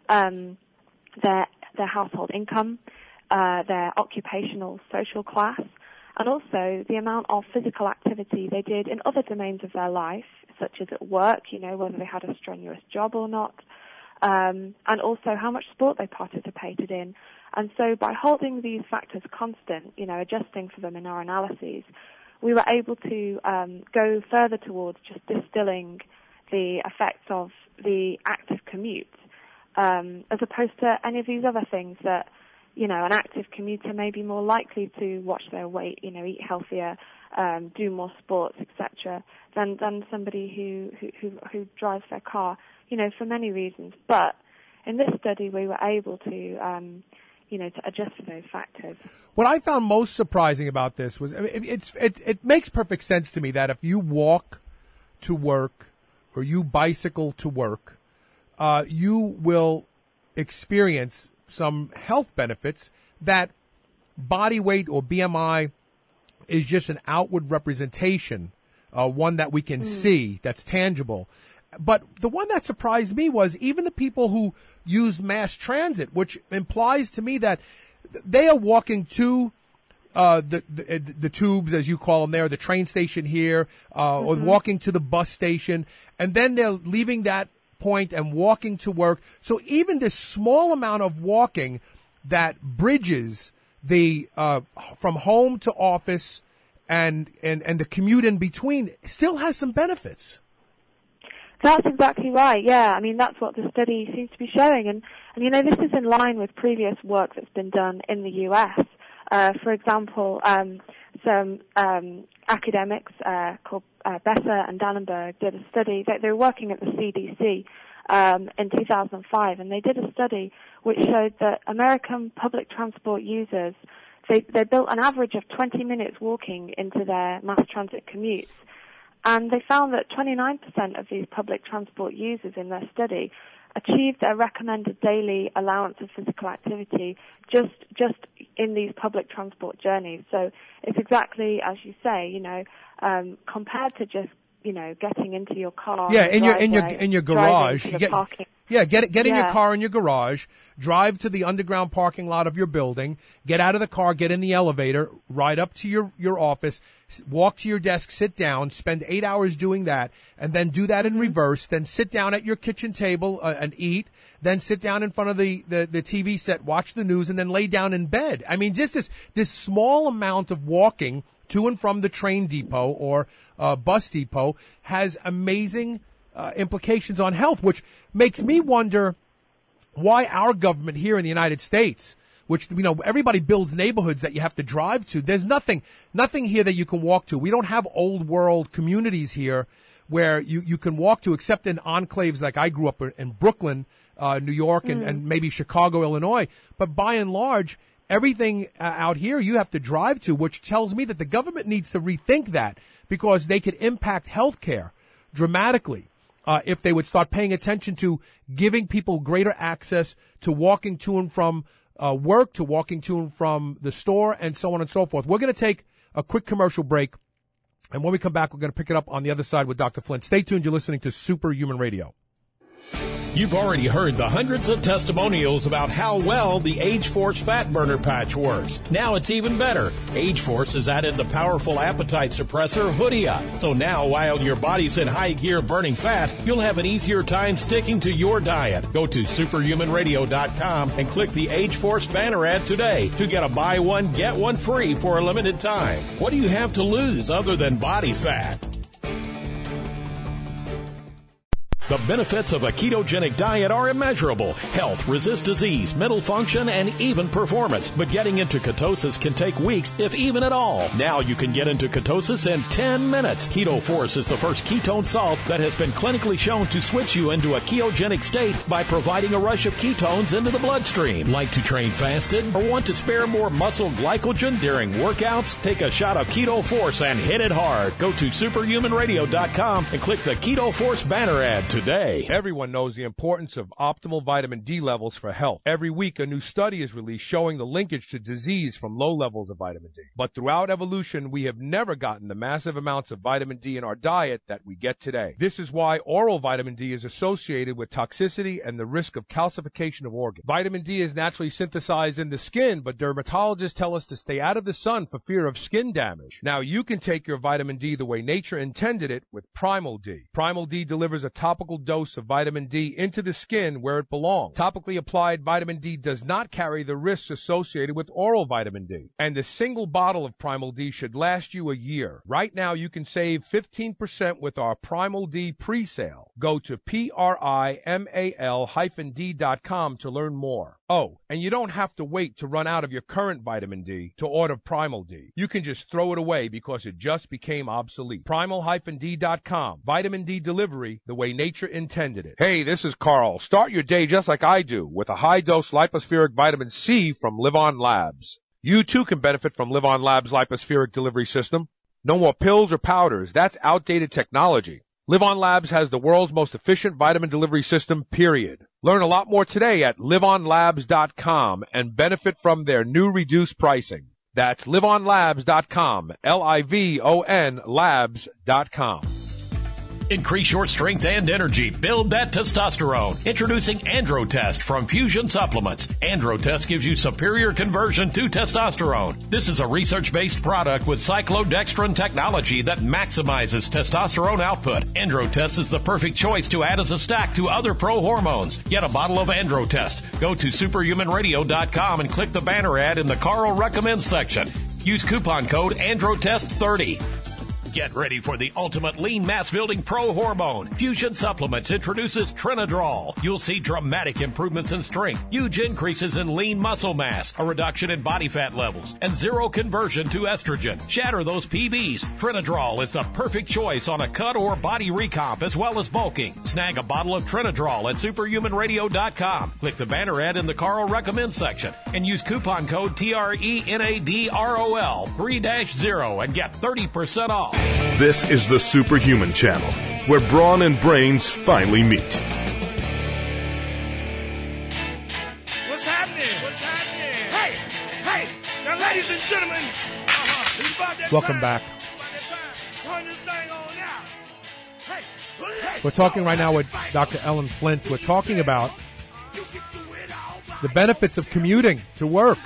their household income, their occupational social class, and also the amount of physical activity they did in other domains of their life, such as at work, you know, whether they had a strenuous job or not, and also how much sport they participated in. And so by holding these factors constant, you know, adjusting for them in our analyses, we were able to go further towards just distilling the effects of the active commute, as opposed to any of these other things that, you know, an active commuter may be more likely to watch their weight, you know, eat healthier, do more sports, etc., than somebody who drives their car, you know, for many reasons. But in this study, we were able to, you know, to adjust for those factors. What I found most surprising about this was, I mean, it makes perfect sense to me that if you walk to work or you bicycle to work, you will experience some health benefits that body weight or BMI is just an outward representation, one that we can see, that's tangible. But the one that surprised me was even the people who used mass transit, which implies to me that they are walking to the tubes, as you call them there, the train station here, or walking to the bus station, and then they're leaving that point and walking to work. So even this small amount of walking that bridges the from home to office and the commute in between still has some benefits. That's exactly right, yeah. I mean, that's what the study seems to be showing. And you know, this is in line with previous work that's been done in the U.S. For example, some academics called Besser and Dannenberg did a study. They were working at the CDC in 2005, and they did a study which showed that American public transport users, they built an average of 20 minutes walking into their mass transit commutes. And they found that 29% of these public transport users in their study achieved their recommended daily allowance of physical activity just in these public transport journeys. So it's exactly as you say, you know, compared to just, you know, getting into your car. Yeah, in your garage. Get in your car in your garage, drive to the underground parking lot of your building, get out of the car, get in the elevator, ride up to your office, walk to your desk, sit down, spend 8 hours doing that, and then do that in reverse, then sit down at your kitchen table and eat, then sit down in front of the TV set, watch the news, and then lay down in bed. I mean, just this small amount of walking to and from the train depot or bus depot has amazing implications on health, which makes me wonder why our government here in the United States, which, you know, everybody builds neighborhoods that you have to drive to. There's nothing here that you can walk to. We don't have old world communities here where you can walk to, except in enclaves like I grew up in Brooklyn, New York, and maybe Chicago, Illinois. But by and large, everything out here you have to drive to, which tells me that the government needs to rethink that, because they could impact healthcare dramatically. If they would start paying attention to giving people greater access to walking to and from work, to walking to and from the store, and so on and so forth. We're going to take a quick commercial break, and when we come back, we're going to pick it up on the other side with Dr. Flint. Stay tuned. You're listening to Superhuman Radio. You've already heard the hundreds of testimonials about how well the Age-Force Fat Burner Patch works. Now it's even better. Age-Force has added the powerful appetite suppressor, Hoodia. So now, while your body's in high gear burning fat, you'll have an easier time sticking to your diet. Go to superhumanradio.com and click the Age-Force banner ad today to get a buy one, get one free for a limited time. What do you have to lose other than body fat? The benefits of a ketogenic diet are immeasurable. Health, resist disease, mental function, and even performance. But getting into ketosis can take weeks, if even at all. Now you can get into ketosis in 10 minutes. Keto Force is the first ketone salt that has been clinically shown to switch you into a ketogenic state by providing a rush of ketones into the bloodstream. Like to train fasted or want to spare more muscle glycogen during workouts? Take a shot of Keto Force and hit it hard. Go to superhumanradio.com and click the Keto Force banner ad today. Everyone knows the importance of optimal vitamin D levels for health. Every week, a new study is released showing the linkage to disease from low levels of vitamin D. But throughout evolution, we have never gotten the massive amounts of vitamin D in our diet that we get today. This is why oral vitamin D is associated with toxicity and the risk of calcification of organs. Vitamin D is naturally synthesized in the skin, but dermatologists tell us to stay out of the sun for fear of skin damage. Now, you can take your vitamin D the way nature intended it with Primal D. Primal D delivers a topical dose of vitamin D into the skin where it belongs. Topically applied vitamin D does not carry the risks associated with oral vitamin D. And a single bottle of Primal D should last you a year. Right now, you can save 15% with our Primal D pre-sale. Go to primal-d.com to learn more. Oh, and you don't have to wait to run out of your current vitamin D to order Primal D. You can just throw it away because it just became obsolete. Primal-d.com. Vitamin D delivery the way nature intended it. Hey, this is Carl. Start your day just like I do with a high-dose lipospheric vitamin C from Live On Labs. You too can benefit from Live On Labs' lipospheric delivery system. No more pills or powders. That's outdated technology. Live On Labs has the world's most efficient vitamin delivery system, period. Learn a lot more today at liveonlabs.com and benefit from their new reduced pricing. That's liveonlabs.com, Livon labs.com. Increase your strength and energy. Build that testosterone. Introducing Androtest from Fusion Supplements. Androtest gives you superior conversion to testosterone. This is a research-based product with cyclodextrin technology that maximizes testosterone output. Androtest is the perfect choice to add as a stack to other pro hormones. Get a bottle of Androtest. Go to superhumanradio.com and click the banner ad in the Carl Recommends section. Use coupon code Androtest30. Get ready for the ultimate lean mass building pro hormone. Fusion Supplements introduces Trinadrol. You'll see dramatic improvements in strength, huge increases in lean muscle mass, a reduction in body fat levels, and zero conversion to estrogen. Shatter those PBs. Trinadrol is the perfect choice on a cut or body recomp as well as bulking. Snag a bottle of Trinadrol at superhumanradio.com. Click the banner ad in the Carl Recommends section and use coupon code TRENADROL 3-0 and get 30% off. This is the Superhuman Channel, where brawn and brains finally meet. What's happening? What's happening? Hey, hey, now ladies and gentlemen, it's about that Welcome time. back. About that time. Turn this thing on now. Hey, We're talking right now with Dr. Ellen Flint. We're talking about the benefits of commuting to work.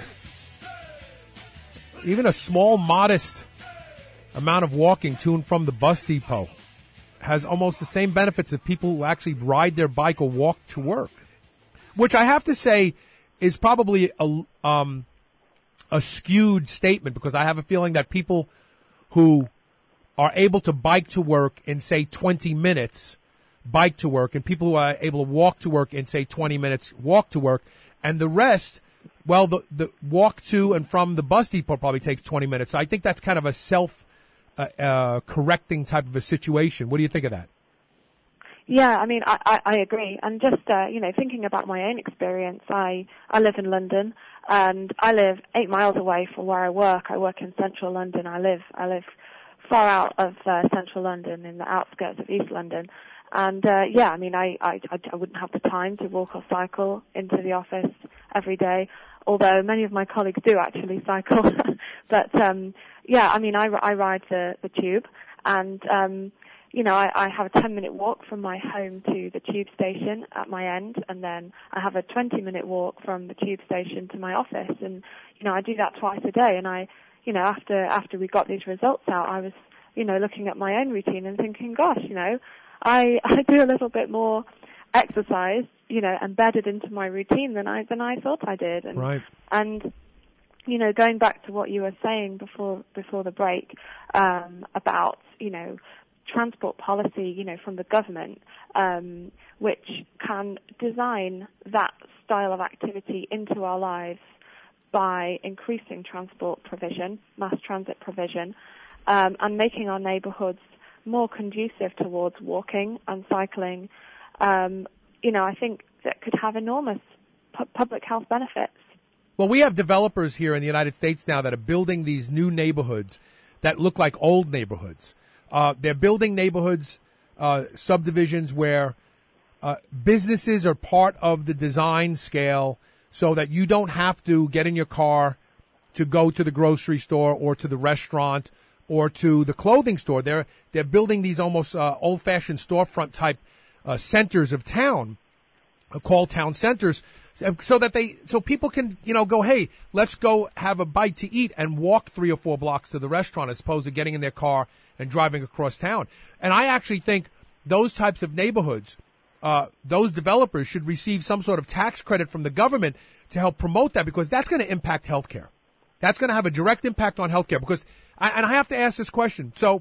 Even a small, modest amount of walking to and from the bus depot has almost the same benefits as people who actually ride their bike or walk to work, which I have to say is probably a skewed statement, because I have a feeling that people who are able to bike to work in, say, 20 minutes bike to work, and people who are able to walk to work in, say, 20 minutes walk to work, and the rest, well, the walk to and from the bus depot probably takes 20 minutes. So I think that's kind of a correcting type of a situation. What do you think of that? Yeah, I mean, I agree. And just, thinking about my own experience, I live in London, and I live 8 miles away from where I work. I work in central London. I live far out of central London, in the outskirts of East London. And, I wouldn't have the time to walk or cycle into the office every day, although many of my colleagues do actually cycle. But, I ride the tube, and, I have a 10-minute walk from my home to the tube station at my end, and then I have a 20-minute walk from the tube station to my office. And, I do that twice a day. And after we got these results out, I was, looking at my own routine and thinking, gosh, I do a little bit more exercise, embedded into my routine than I thought I did. And, right. And, going back to what you were saying before the break, about, transport policy, from the government, which can design that style of activity into our lives by increasing transport provision, mass transit provision, and making our neighborhoods more conducive towards walking and cycling, I think that could have enormous public health benefits. Well, we have developers here in the United States now that are building these new neighborhoods that look like old neighborhoods. They're building neighborhoods, subdivisions where businesses are part of the design scale, so that you don't have to get in your car to go to the grocery store or to the restaurant or to the clothing store. They're building these almost old-fashioned storefront type centers of town, called town centers, so people can, go, hey, let's go have a bite to eat and walk 3 or 4 blocks to the restaurant, as opposed to getting in their car and driving across town. And I actually think those types of neighborhoods, those developers should receive some sort of tax credit from the government to help promote that, because that's going to impact healthcare. That's going to have a direct impact on healthcare, because, and I have to ask this question. So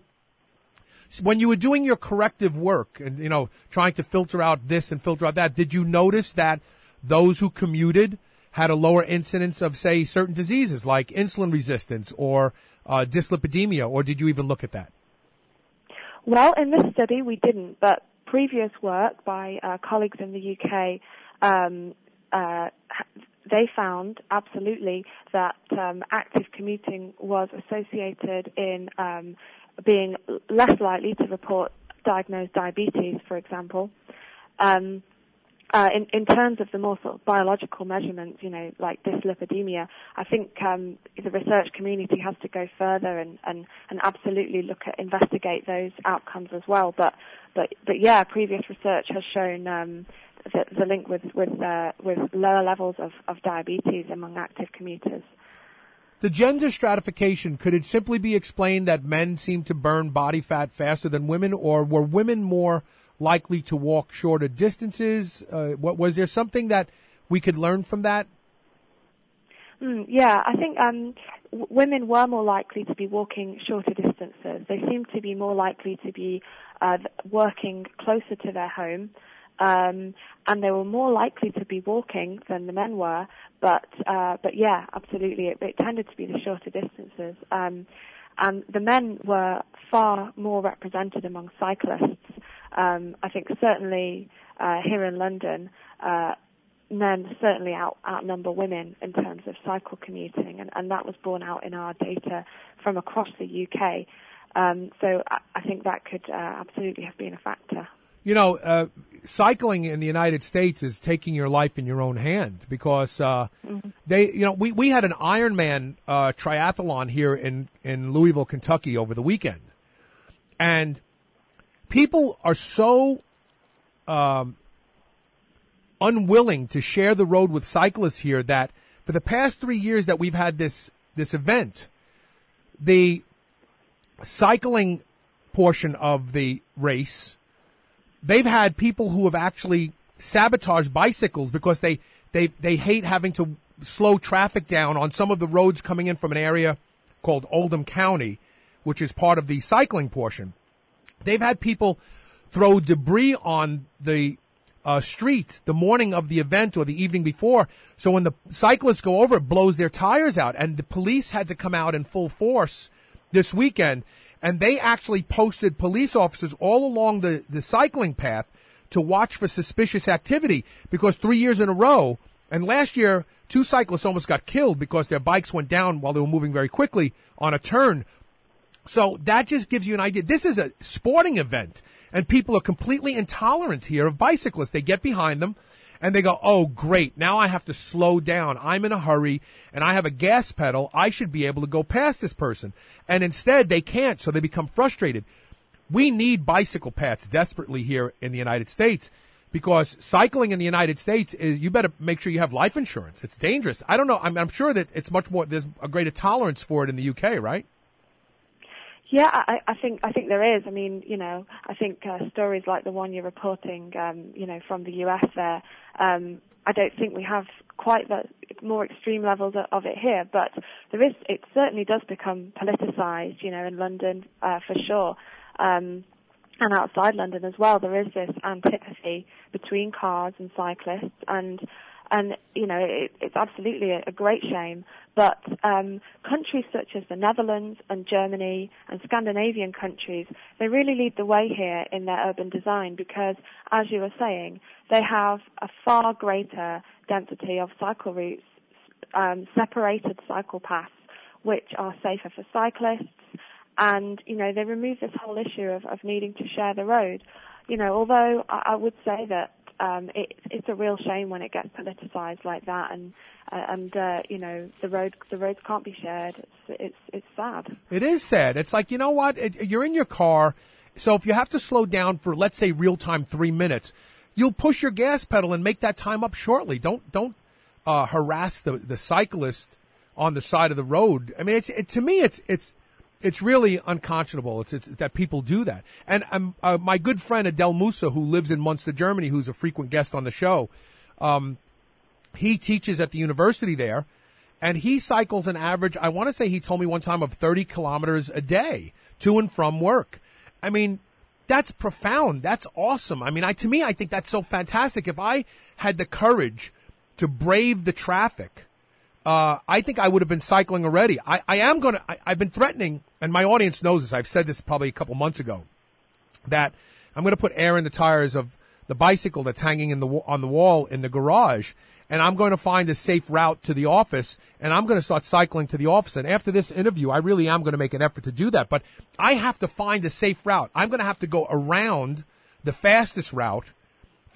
when you were doing your corrective work and, trying to filter out this and filter out that, did you notice that those who commuted had a lower incidence of, say, certain diseases like insulin resistance or dyslipidemia, or did you even look at that? Well, in this study we didn't, but previous work by colleagues in the UK, they found absolutely that active commuting was associated in being less likely to report diagnosed diabetes, for example. in terms of the more sort of biological measurements, like dyslipidemia, I think the research community has to go further and absolutely investigate those outcomes as well. But yeah, previous research has shown the link with lower levels of diabetes among active commuters. The gender stratification, could it simply be explained that men seem to burn body fat faster than women, or were women more likely to walk shorter distances? Was there something that we could learn from that? Yeah, I think women were more likely to be walking shorter distances. They seem to be more likely to be working closer to their home, and they were more likely to be walking than the men were. But yeah, absolutely, it tended to be the shorter distances. And the men were far more represented among cyclists. I think certainly here in London, men certainly outnumber women in terms of cycle commuting, and that was borne out in our data from across the UK. So I think that could absolutely have been a factor. Cycling in the United States is taking your life in your own hand, because we had an Ironman triathlon here in Louisville, Kentucky over the weekend, and people are so unwilling to share the road with cyclists here that for the past 3 years that we've had this event, the cycling portion of the race, they've had people who have actually sabotaged bicycles because they hate having to slow traffic down on some of the roads coming in from an area called Oldham County, which is part of the cycling portion. They've had people throw debris on the street the morning of the event or the evening before, so when the cyclists go over, it blows their tires out. And the police had to come out in full force this weekend, and they actually posted police officers all along the cycling path to watch for suspicious activity, because 3 years in a row, and last year, 2 cyclists almost got killed because their bikes went down while they were moving very quickly on a turn. So that just gives you an idea. This is a sporting event, and people are completely intolerant here of bicyclists. They get behind them, and they go, oh, great, now I have to slow down. I'm in a hurry, and I have a gas pedal. I should be able to go past this person. And instead, they can't, so they become frustrated. We need bicycle paths desperately here in the United States, because cycling in the United States is, you better make sure you have life insurance. It's dangerous. I don't know. I'm sure that it's much more, there's a greater tolerance for it in the UK, right? Yeah, I think there is. I mean, I think stories like the one you're reporting, from the US there, I don't think we have quite the more extreme levels of it here, but it certainly does become politicized, in London, for sure. And outside London as well, there is this antipathy between cars and cyclists, and it's absolutely a great shame. But countries such as the Netherlands and Germany and Scandinavian countries, they really lead the way here in their urban design, because, as you were saying, they have a far greater density of cycle routes, separated cycle paths, which are safer for cyclists. And, they remove this whole issue of needing to share the road. Although I would say that it's a real shame when it gets politicized like that, and the roads can't be shared. It's sad. It is sad. It's like, you know what? You're in your car, so if you have to slow down for, let's say, real time 3 minutes, you'll push your gas pedal and make that time up shortly. Don't harass the cyclist on the side of the road. I mean, to me, it's really unconscionable. It's that people do that. And my good friend Adel Musa, who lives in Munster, Germany, who's a frequent guest on the show, he teaches at the university there, and he cycles an average, I want to say he told me one time, of 30 kilometers a day to and from work. I mean, that's profound. That's awesome. I mean, to me, I think that's so fantastic. If I had the courage to brave the traffic, I think I would have been cycling already. I've been threatening, and my audience knows this, I've said this probably a couple months ago, that I'm going to put air in the tires of the bicycle that's hanging on the wall in the garage, and I'm going to find a safe route to the office, and I'm going to start cycling to the office. And after this interview, I really am going to make an effort to do that. But I have to find a safe route. I'm going to have to go around the fastest route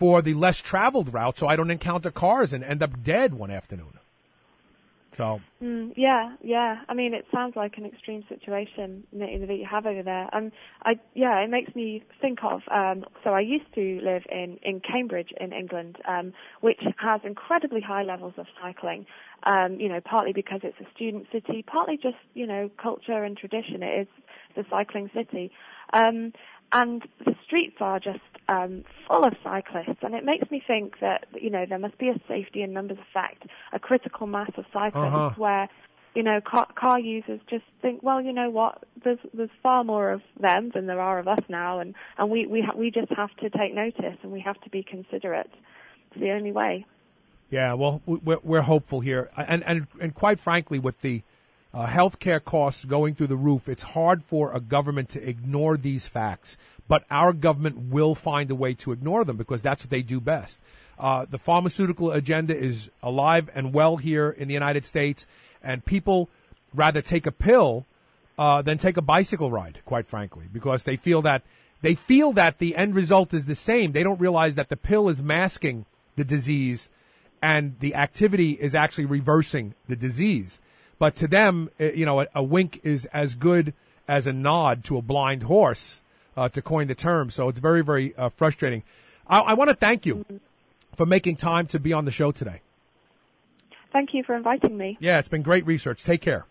for the less traveled route so I don't encounter cars and end up dead one afternoon. So. Yeah. I mean, it sounds like an extreme situation that you have over there. It makes me think of, so I used to live in Cambridge in England, which has incredibly high levels of cycling, partly because it's a student city, partly just, culture and tradition. It is the cycling city. And the streets are just full of cyclists, and it makes me think that, there must be a safety in numbers effect, a critical mass of cyclists where, car users just think, well, you know what, there's far more of them than there are of us now, and we just have to take notice, and we have to be considerate. It's the only way. Yeah, well, we're hopeful here, and quite frankly, with the healthcare costs going through the roof, it's hard for a government to ignore these facts. But our government will find a way to ignore them because that's what they do best. The pharmaceutical agenda is alive and well here in the United States, and people rather take a pill than take a bicycle ride, quite frankly, because they feel that the end result is the same. They don't realize that the pill is masking the disease and the activity is actually reversing the disease. But to them, a wink is as good as a nod to a blind horse, to coin the term. So it's very, very frustrating. I want to thank you for making time to be on the show today. Thank you for inviting me. Yeah, it's been great research. Take care.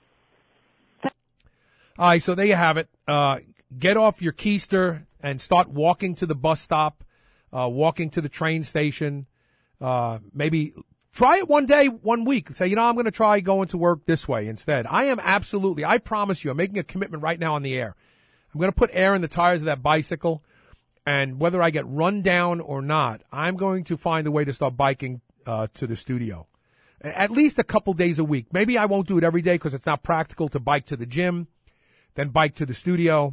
All right, so there you have it. Get off your keister and start walking to the bus stop, walking to the train station. Maybe try it one day, 1 week. Say, I'm going to try going to work this way instead. I promise you, I'm making a commitment right now on the air. I'm going to put air in the tires of that bicycle, and whether I get run down or not, I'm going to find a way to start biking to the studio. At least a couple days a week. Maybe I won't do it every day because it's not practical to bike to the gym, then bike to the studio,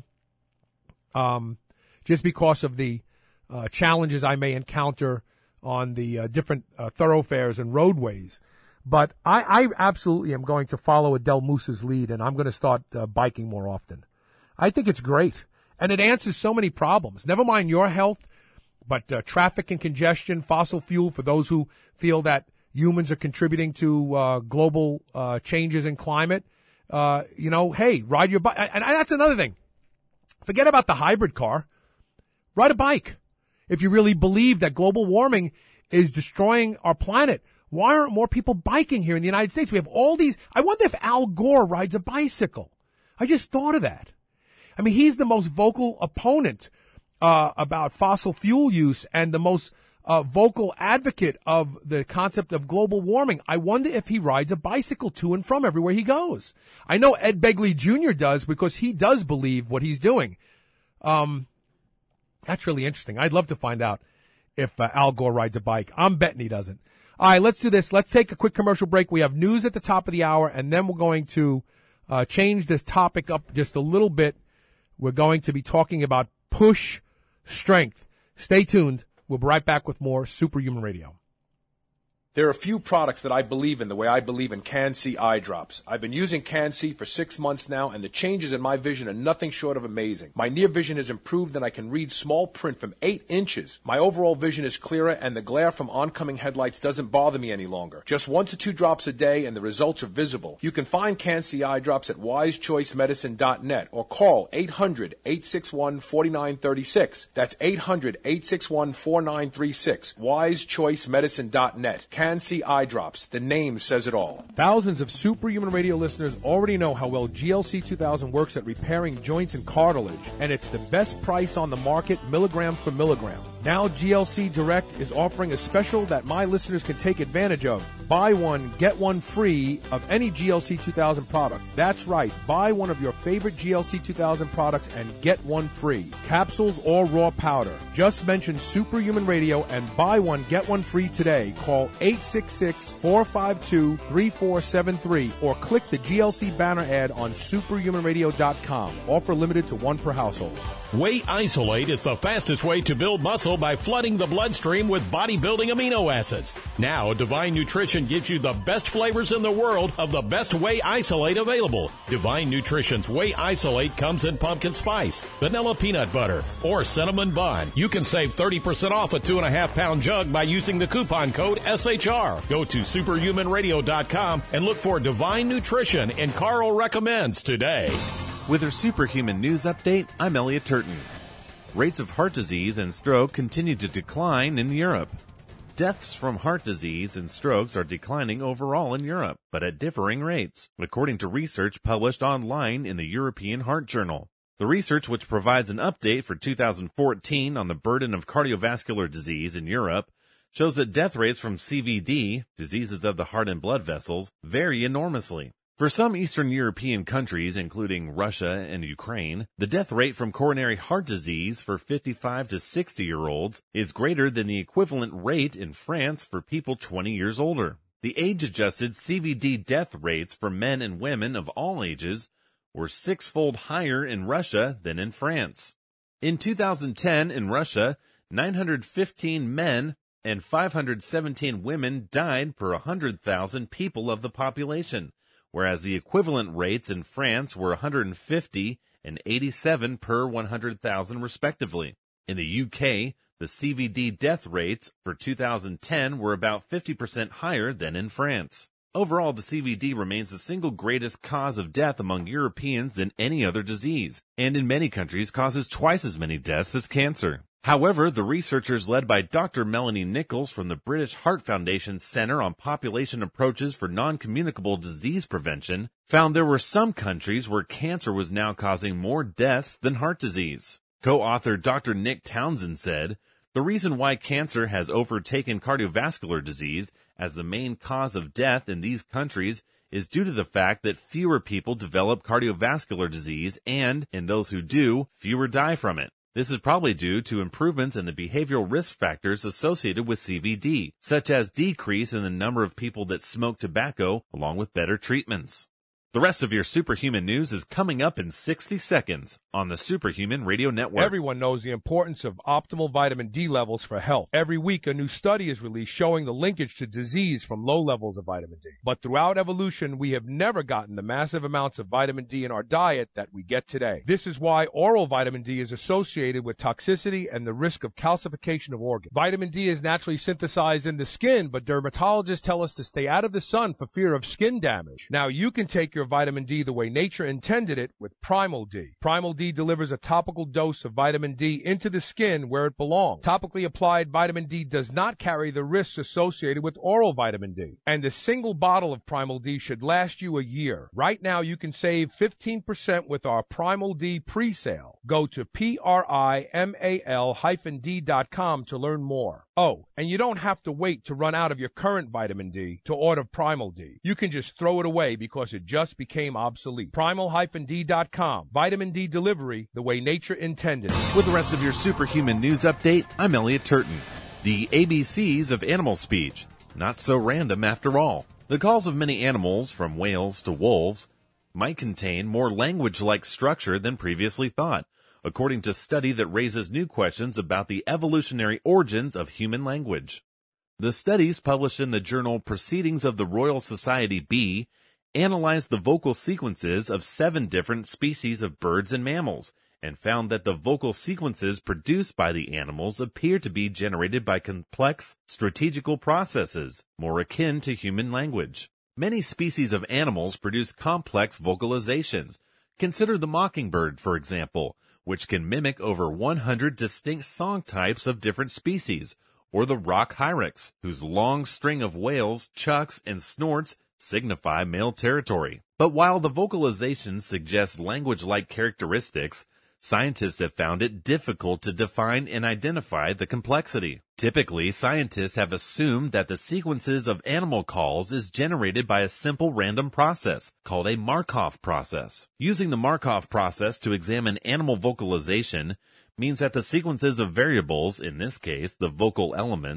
just because of the challenges I may encounter on the different thoroughfares and roadways. But I absolutely am going to follow Adele Moose's lead, and I'm going to start biking more often. I think it's great, and it answers so many problems. Never mind your health, but traffic and congestion, fossil fuel for those who feel that humans are contributing to global changes in climate. Hey, ride your bike. And that's another thing. Forget about the hybrid car. Ride a bike. If you really believe that global warming is destroying our planet, why aren't more people biking here in the United States? We have all these. I wonder if Al Gore rides a bicycle. I just thought of that. I mean, he's the most vocal opponent about fossil fuel use and the most vocal advocate of the concept of global warming. I wonder if he rides a bicycle to and from everywhere he goes. I know Ed Begley Jr. does because he does believe what he's doing. That's really interesting. I'd love to find out if Al Gore rides a bike. I'm betting he doesn't. All right, let's do this. Let's take a quick commercial break. We have news at the top of the hour, and then we're going to change this topic up just a little bit. We're going to be talking about push strength. Stay tuned. We'll be right back with more Superhuman Radio. There are a few products that I believe in the way I believe in Can-C eye drops. I've been using Can-C for 6 months now, and the changes in my vision are nothing short of amazing. My near vision has improved, and I can read small print from 8 inches. My overall vision is clearer, and the glare from oncoming headlights doesn't bother me any longer. Just 1 to 2 drops a day, and the results are visible. You can find Can-C eye drops at wisechoicemedicine.net or call 800-861-4936. That's 800-861-4936. wisechoicemedicine.net. Can-C eye drops. The name says it all. Thousands of Superhuman Radio listeners already know how well GLC 2000 works at repairing joints and cartilage, and it's the best price on the market, milligram for milligram. Now GLC Direct is offering a special that my listeners can take advantage of. Buy one, get one free of any GLC 2000 product. That's right. Buy one of your favorite GLC 2000 products and get one free. Capsules or raw powder. Just mention Superhuman Radio and buy one, get one free today. Call 866-452-3473 or click the GLC banner ad on superhumanradio.com. Offer limited to 1 per household. Way Isolate is the fastest way to build muscle meal by flooding the bloodstream with bodybuilding amino acids. Now, Divine Nutrition gives you the best flavors in the world of the best whey isolate available. Divine Nutrition's whey isolate comes in pumpkin spice, vanilla peanut butter, or cinnamon bun. You can save 30% off a 2.5-pound jug by using the coupon code SHR. Go to superhumanradio.com and look for Divine Nutrition and Carl Recommends today. With her Superhuman News Update, I'm Elliot Turton. Rates of heart disease and stroke continue to decline in Europe. Deaths from heart disease and strokes are declining overall in Europe, but at differing rates, according to research published online in the European Heart Journal. The research, which provides an update for 2014 on the burden of cardiovascular disease in Europe, shows that death rates from CVD, diseases of the heart and blood vessels, vary enormously. For some Eastern European countries, including Russia and Ukraine, the death rate from coronary heart disease for 55 to 60-year-olds is greater than the equivalent rate in France for people 20 years older. The age-adjusted CVD death rates for men and women of all ages were 6-fold higher in Russia than in France. In 2010, in Russia, 915 men and 517 women died per 100,000 people of the population, whereas the equivalent rates in France were 150 and 87 per 100,000 respectively. In the UK, the CVD death rates for 2010 were about 50% higher than in France. Overall, the CVD remains the single greatest cause of death among Europeans than any other disease, and in many countries causes twice as many deaths as cancer. However, the researchers led by Dr. Melanie Nichols from the British Heart Foundation Center on Population Approaches for Non-Communicable Disease Prevention found there were some countries where cancer was now causing more deaths than heart disease. Co-author Dr. Nick Townsend said, "The reason why cancer has overtaken cardiovascular disease as the main cause of death in these countries is due to the fact that fewer people develop cardiovascular disease and, in those who do, fewer die from it. This is probably due to improvements in the behavioral risk factors associated with CVD, such as decrease in the number of people that smoke tobacco, along with better treatments." The rest of your Superhuman News is coming up in 60 seconds on the Superhuman Radio Network. Everyone knows the importance of optimal vitamin D levels for health. Every week, a new study is released showing the linkage to disease from low levels of vitamin D. But throughout evolution, we have never gotten the massive amounts of vitamin D in our diet that we get today. This is why oral vitamin D is associated with toxicity and the risk of calcification of organs. Vitamin D is naturally synthesized in the skin, but dermatologists tell us to stay out of the sun for fear of skin damage. Now, you can take your vitamin D the way nature intended it with Primal D. Primal D delivers a topical dose of vitamin D into the skin where it belongs. Topically applied vitamin D does not carry the risks associated with oral vitamin D. And a single bottle of Primal D should last you a year. Right now, you can save 15% with our Primal D pre-sale. Go to primal-d.com to learn more. Oh, and you don't have to wait to run out of your current vitamin D to order Primal D. You can just throw it away because it just became obsolete. Primal-d.com. Vitamin D delivery the way nature intended. With the rest of your Superhuman News Update, I'm Elliot Turton. The ABCs of animal speech. Not so random after all. The calls of many animals, from whales to wolves, might contain more language-like structure than previously thought, according to a study that raises new questions about the evolutionary origins of human language. The studies published in the journal Proceedings of the Royal Society B analyzed the vocal sequences of 7 different species of birds and mammals, and found that the vocal sequences produced by the animals appear to be generated by complex strategical processes, more akin to human language. Many species of animals produce complex vocalizations. Consider the mockingbird, for example, which can mimic over 100 distinct song types of different species, or the rock hyrax, whose long string of wails, chucks, and snorts signify male territory. But while the vocalizations suggest language-like characteristics, scientists have found it difficult to define and identify the complexity. Typically, scientists have assumed that the sequences of animal calls is generated by a simple random process called a Markov process. Using the Markov process to examine animal vocalization means that the sequences of variables, in this case the vocal elements,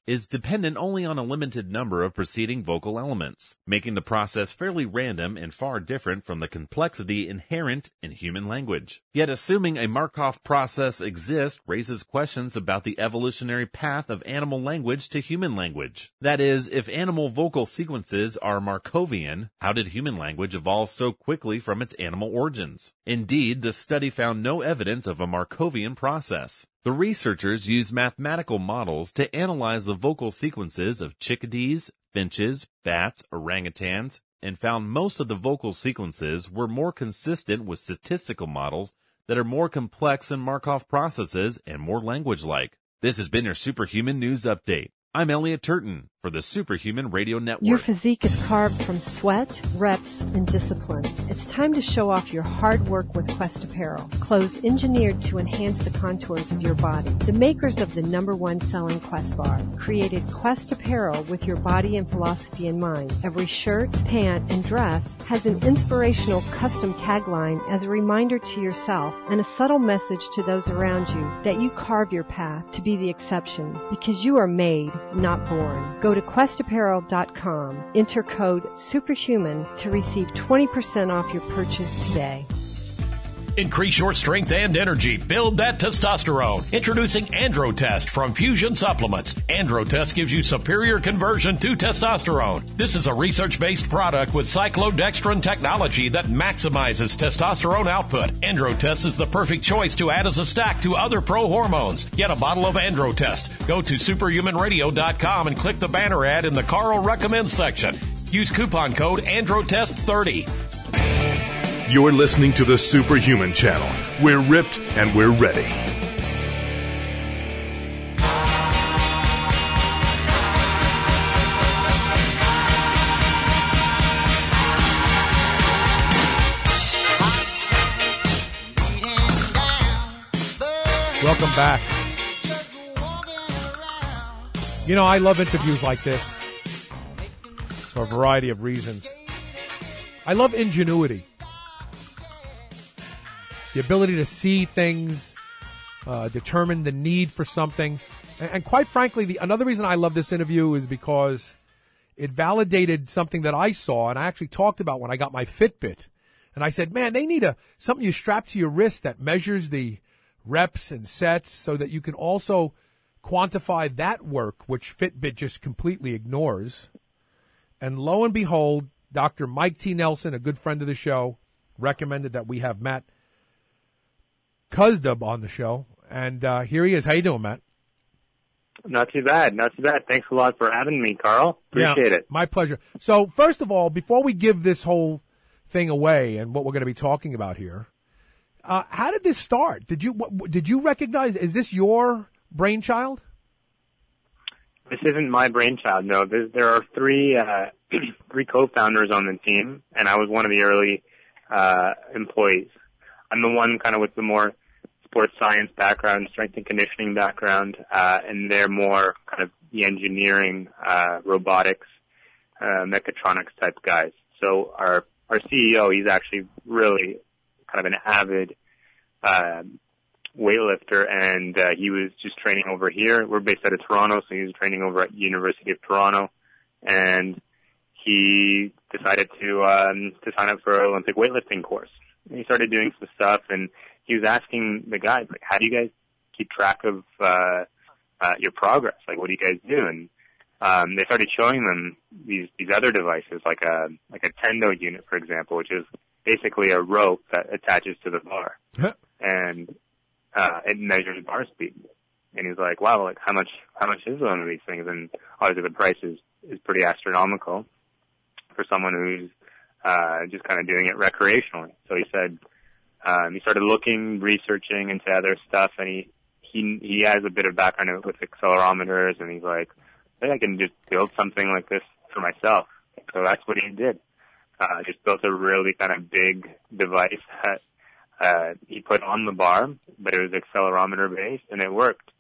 is dependent only on a limited number of preceding vocal elements, making the process fairly random and far different from the complexity inherent in human language. Yet assuming a Markov process exists raises questions about the evolutionary path of animal language to human language. That is, if animal vocal sequences are Markovian, how did human language evolve so quickly from its animal origins? Indeed, the study found no evidence of a Markovian process. The researchers used mathematical models to analyze the vocal sequences of chickadees, finches, bats, orangutans, and found most of the vocal sequences were more consistent with statistical models that are more complex than Markov processes and more language-like. This has been your Superhuman News Update. I'm Elliot Turton for the Superhuman Radio Network. Your physique is carved from sweat, reps, and discipline. It's time to show off your hard work with Quest Apparel. Clothes engineered to enhance the contours of your body. The makers of the #1 selling Quest Bar created Quest Apparel with your body and philosophy in mind. Every shirt, pant, and dress has an inspirational custom tagline as a reminder to yourself and a subtle message to those around you that you carve your path to be the exception because you are made, not born. Go to questapparel.com. Enter code SUPERHUMAN to receive 20% off your purchase today. Increase your strength and energy. Build that testosterone. Introducing Androtest from Fusion Supplements. Androtest gives you superior conversion to testosterone. This is a research-based product with cyclodextrin technology that maximizes testosterone output. Androtest is the perfect choice to add as a stack to other pro hormones. Get a bottle of Androtest. Go to superhumanradio.com and click the banner ad in the Carl Recommends section. Use coupon code Androtest30. You're listening to the Superhuman Channel. We're ripped and we're ready. Welcome back. You know, I love interviews like this for a variety of reasons. I love ingenuity. The ability to see things, determine the need for something. And quite frankly, another reason I love this interview is because it validated something that I saw and I actually talked about when I got my Fitbit. And I said, man, they need something you strap to your wrist that measures the reps and sets so that you can also quantify that work, which Fitbit just completely ignores. And lo and behold, Dr. Mike T. Nelson, a good friend of the show, recommended that we have Matt Kuzdub on the show, and here he is. How you doing, Matt? Not too bad. Thanks a lot for having me, Carl. Appreciate it. My pleasure. So, first of all, before we give this whole thing away and what we're going to be talking about here, how did this start? Did you recognize? Is this your brainchild? This isn't my brainchild. No, there are three co-founders on the team, and I was one of the early employees. I'm the one kind of with the more sports science background, strength and conditioning background, and they're more kind of the engineering, robotics, mechatronics type guys. So our CEO, he's actually really kind of an avid weightlifter, and he was just training over here. We're based out of Toronto, so he was training over at University of Toronto, and he decided to sign up for an Olympic weightlifting course. And he started doing some stuff, and he was asking the guys, like, how do you guys keep track of your progress? Like, what do you guys do? And they started showing them these other devices, like a Tendo unit, for example, which is basically a rope that attaches to the bar, and it measures bar speed. And he's like, wow, like how much is one of these things? And obviously the price is pretty astronomical for someone who's just kind of doing it recreationally. So he said he started looking, researching into other stuff, and he has a bit of background with accelerometers, and he's like, I can just build something like this for myself. So that's what he did. Just built a really kind of big device that he put on the bar, but it was accelerometer based, and it worked.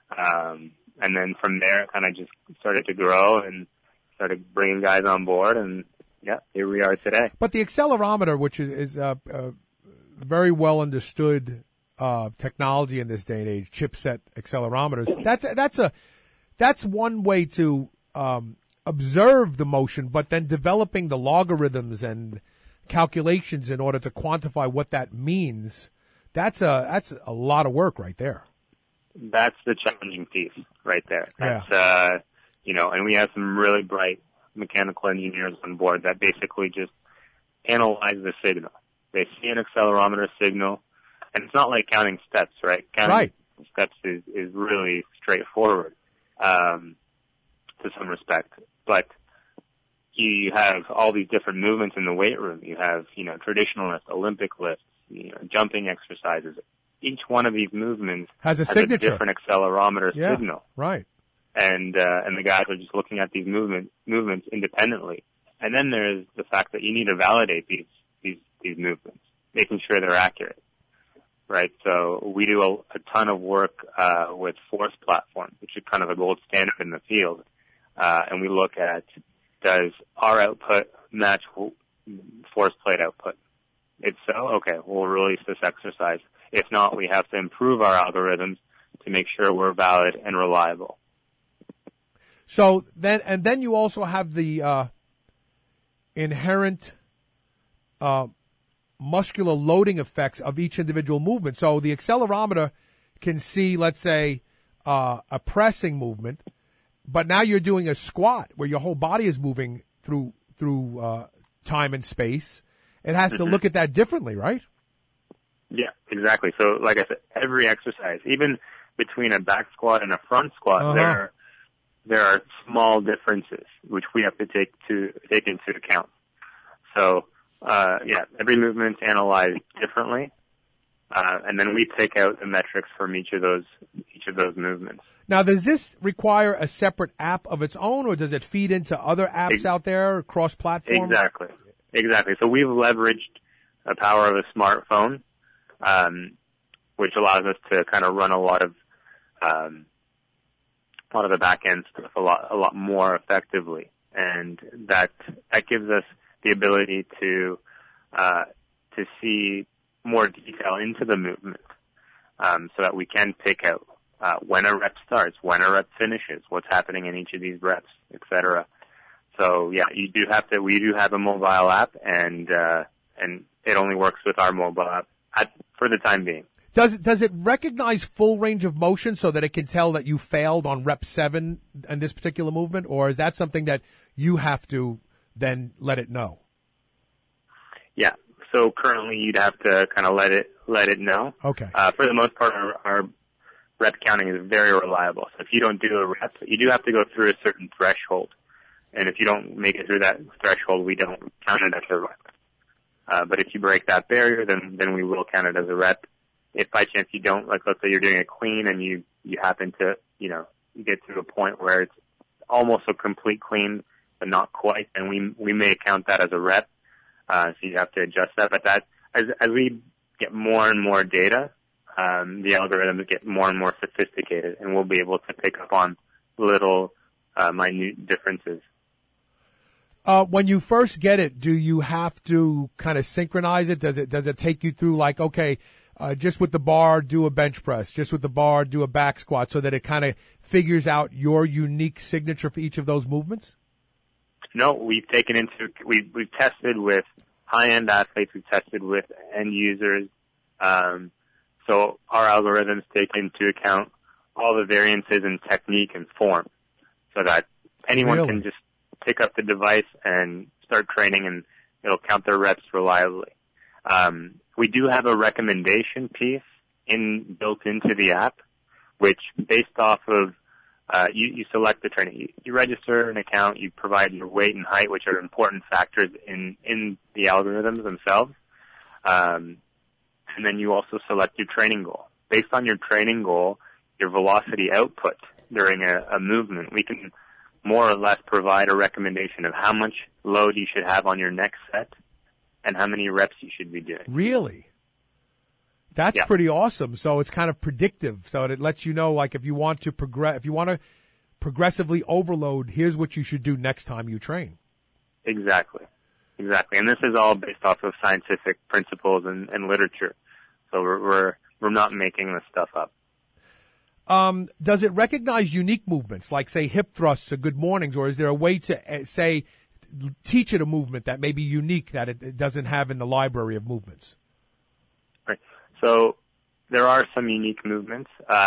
And then from there, it kind of just started to grow and started bringing guys on board, and yeah, here we are today. But the accelerometer, which is very well understood technology in this day and age, chipset accelerometers, that's one way to observe the motion, but then developing the logarithms and calculations in order to quantify what that means, that's a lot of work right there. That's the challenging piece right there. That's, and we have some really bright mechanical engineers on board that basically just analyze the signal. They see an accelerometer signal, and it's not like counting steps, right? Counting steps is really straightforward to some respect. But you have all these different movements in the weight room. You have, traditional lifts, Olympic lifts, jumping exercises. Each one of these movements has a signature, different accelerometer signal. Right. And the guys are just looking at these movements independently. And then there's the fact that you need to validate these movements, making sure they're accurate. Right. So we do a ton of work with force platforms, which is kind of a gold standard in the field. And we look at, does our output match force plate output? If so, okay, we'll release this exercise. If not, we have to improve our algorithms to make sure we're valid and reliable. So then you also have the inherent muscular loading effects of each individual movement. So the accelerometer can see, let's say, a pressing movement, but now you're doing a squat where your whole body is moving through time and space. It has to look at that differently, right? Yeah, exactly. So like I said, every exercise, even between a back squat and a front squat, there are small differences which we have to take into account. So every movement's analyzed differently, and then we pick out the metrics from each of those movements. Now, does this require a separate app of its own, or does it feed into other apps out there, cross-platform? Exactly. So we've leveraged the power of a smartphone, which allows us to kind of run a lot of the back end stuff a lot more effectively, and that gives us the ability to see more detail into the movement, so that we can pick out when a rep starts, when a rep finishes, what's happening in each of these reps, etc. So yeah, we do have a mobile app, and it only works with our mobile app for the time being. Does it recognize full range of motion so that it can tell that you failed on rep 7 in this particular movement, or is that something that you have to then let it know? Yeah. So currently you'd have to kind of let it know. Okay. For the most part, our rep counting is very reliable. So if you don't do a rep, you do have to go through a certain threshold. And if you don't make it through that threshold, we don't count it as a rep. But if you break that barrier, then we will count it as a rep. If by chance you don't, like let's say you're doing a clean and you happen to, get to a point where it's almost a complete clean, but not quite, and we may count that as a rep. So you have to adjust that. But that, as we get more and more data, the algorithms get more and more sophisticated, and we'll be able to pick up on little, minute differences. When you first get it, do you have to kind of synchronize it? Does it take you through like, okay, just with the bar, do a bench press, just with the bar, do a back squat, so that it kind of figures out your unique signature for each of those movements? No, we've tested with high-end athletes, we've tested with end users. So our algorithms take into account all the variances in technique and form, so that anyone can just pick up the device and start training, and it'll count their reps reliably. We do have a recommendation piece built into the app, which based off of you select the training. You register an account, you provide your weight and height, which are important factors in the algorithms themselves. And then you also select your training goal. Based on your training goal, your velocity output during a movement, we can more or less provide a recommendation of how much load you should have on your next set and how many reps you should be doing. Really? That's pretty awesome. So it's kind of predictive. So it lets you know, like, if you want to progressively overload, here's what you should do next time you train. Exactly. And this is all based off of scientific principles and literature. So we're not making this stuff up. Does it recognize unique movements, like, say, hip thrusts or good mornings, or is there a way to, say, teach it a movement that may be unique that it doesn't have in the library of movements? Right. So there are some unique movements,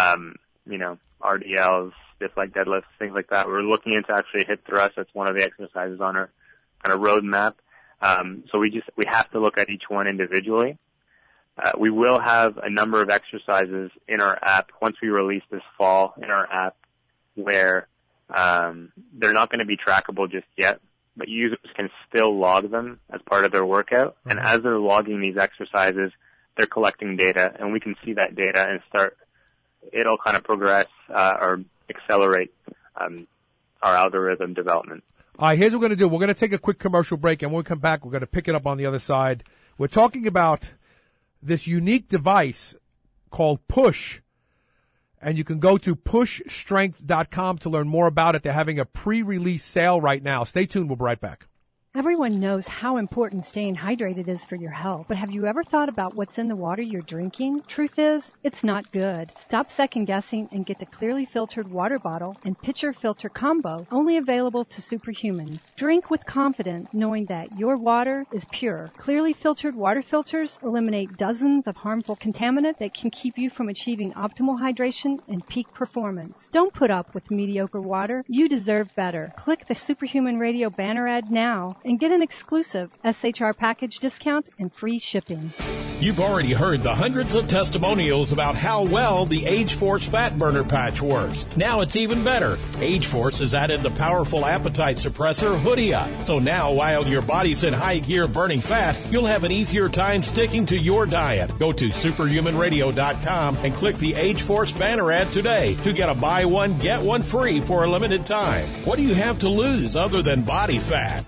RDLs, stiff leg deadlifts, things like that. We're looking into actually hip thrust. That's one of the exercises on our kind of roadmap. So we have to look at each one individually. We will have a number of exercises in our app once we release this fall in our app where they're not going to be trackable just yet, but users can still log them as part of their workout. Mm-hmm. And as they're logging these exercises, they're collecting data, and we can see that data and it'll kind of progress or accelerate our algorithm development. All right, here's what we're going to do. We're going to take a quick commercial break, and when we come back, we're going to pick it up on the other side. We're talking about this unique device called Push, and you can go to pushstrength.com to learn more about it. They're having a pre-release sale right now. Stay tuned. We'll be right back. Everyone knows how important staying hydrated is for your health, but have you ever thought about what's in the water you're drinking? Truth is, it's not good. Stop second guessing and get the clearly filtered water bottle and pitcher filter combo, only available to superhumans. Drink with confidence, knowing that your water is pure. Clearly filtered water filters eliminate dozens of harmful contaminants that can keep you from achieving optimal hydration and peak performance. Don't put up with mediocre water. You deserve better. Click the Superhuman Radio banner ad now and get an exclusive SHR package discount and free shipping. You've already heard the hundreds of testimonials about how well the Age-Force Fat Burner Patch works. Now it's even better. Age-Force has added the powerful appetite suppressor Hoodia. So now, while your body's in high gear burning fat, you'll have an easier time sticking to your diet. Go to superhumanradio.com and click the Age-Force banner ad today to get a buy one, get one free for a limited time. What do you have to lose other than body fat?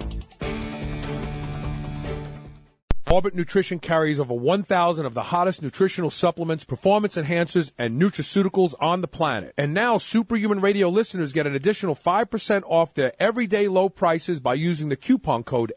Orbit Nutrition carries over 1,000 of the hottest nutritional supplements, performance enhancers, and nutraceuticals on the planet. And now Superhuman Radio listeners get an additional 5% off their everyday low prices by using the coupon code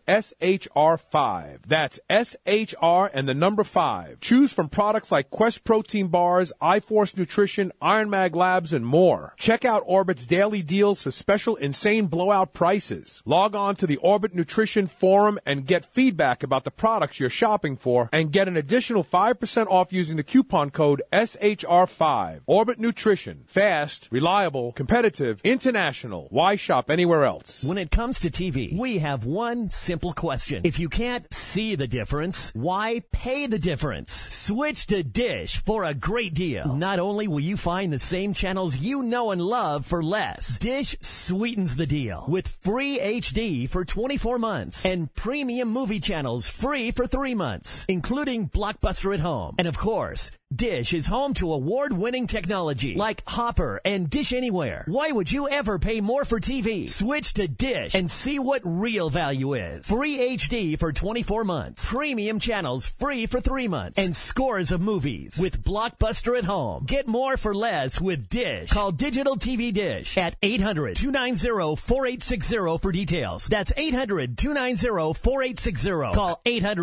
SHR5. That's SHR and the number 5. Choose from products like Quest Protein Bars, iForce Nutrition, Iron Mag Labs, and more. Check out Orbit's daily deals for special insane blowout prices. Log on to the Orbit Nutrition forum and get feedback about the products you're shopping for and get an additional 5% off using the coupon code SHR5. Orbit Nutrition. Fast, reliable, competitive, international. Why shop anywhere else? When it comes to TV, we have one simple question. If you can't see the difference, why pay the difference? Switch to Dish for a great deal. Not only will you find the same channels you know and love for less, Dish sweetens the deal with free HD for 24 months and premium movie channels free for 3 months, including Blockbuster at Home. And of course, Dish is home to award-winning technology like Hopper and Dish Anywhere. Why would you ever pay more for TV? Switch to Dish and see what real value is. Free HD for 24 months, premium channels free for 3 months, and scores of movies with Blockbuster at Home. Get more for less with Dish. Call Digital TV Dish at 800-290-4860 for details. That's 800-290-4860. Call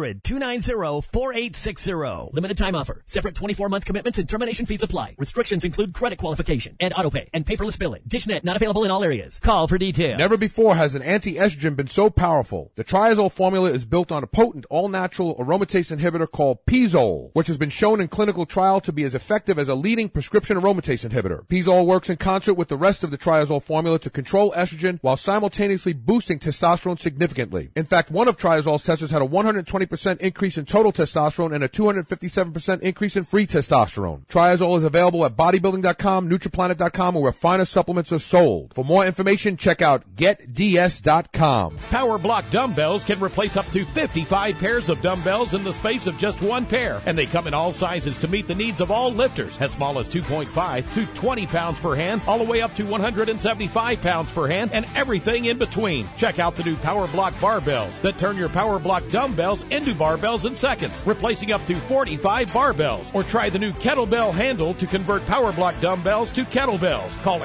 800-290-4860. Limited time offer. Separate 24-month commitments and termination fees apply. Restrictions include credit qualification and autopay and paperless billing. DishNet not available in all areas. Call for details. Never before has an anti-estrogen been so powerful. The Triazole formula is built on a potent all-natural aromatase inhibitor called Pizole, which has been shown in clinical trial to be as effective as a leading prescription aromatase inhibitor. Pizole works in concert with the rest of the Triazole formula to control estrogen while simultaneously boosting testosterone significantly. In fact, one of Triazole's testers had a 120% increase in total testosterone and a 257% increase in free testosterone. Triazole is available at bodybuilding.com, nutriplanet.com, or where finer supplements are sold. For more information, check out getds.com. Power Block dumbbells can replace up to 55 pairs of dumbbells in the space of just one pair, and they come in all sizes to meet the needs of all lifters, as small as 2.5 to 20 pounds per hand, all the way up to 175 pounds per hand, and everything in between. Check out the new Power Block barbells that turn your Power Block dumbbells into barbells in seconds, replacing up to 45 barbells. Or try the new kettlebell handle to convert Power Block dumbbells to kettlebells. Call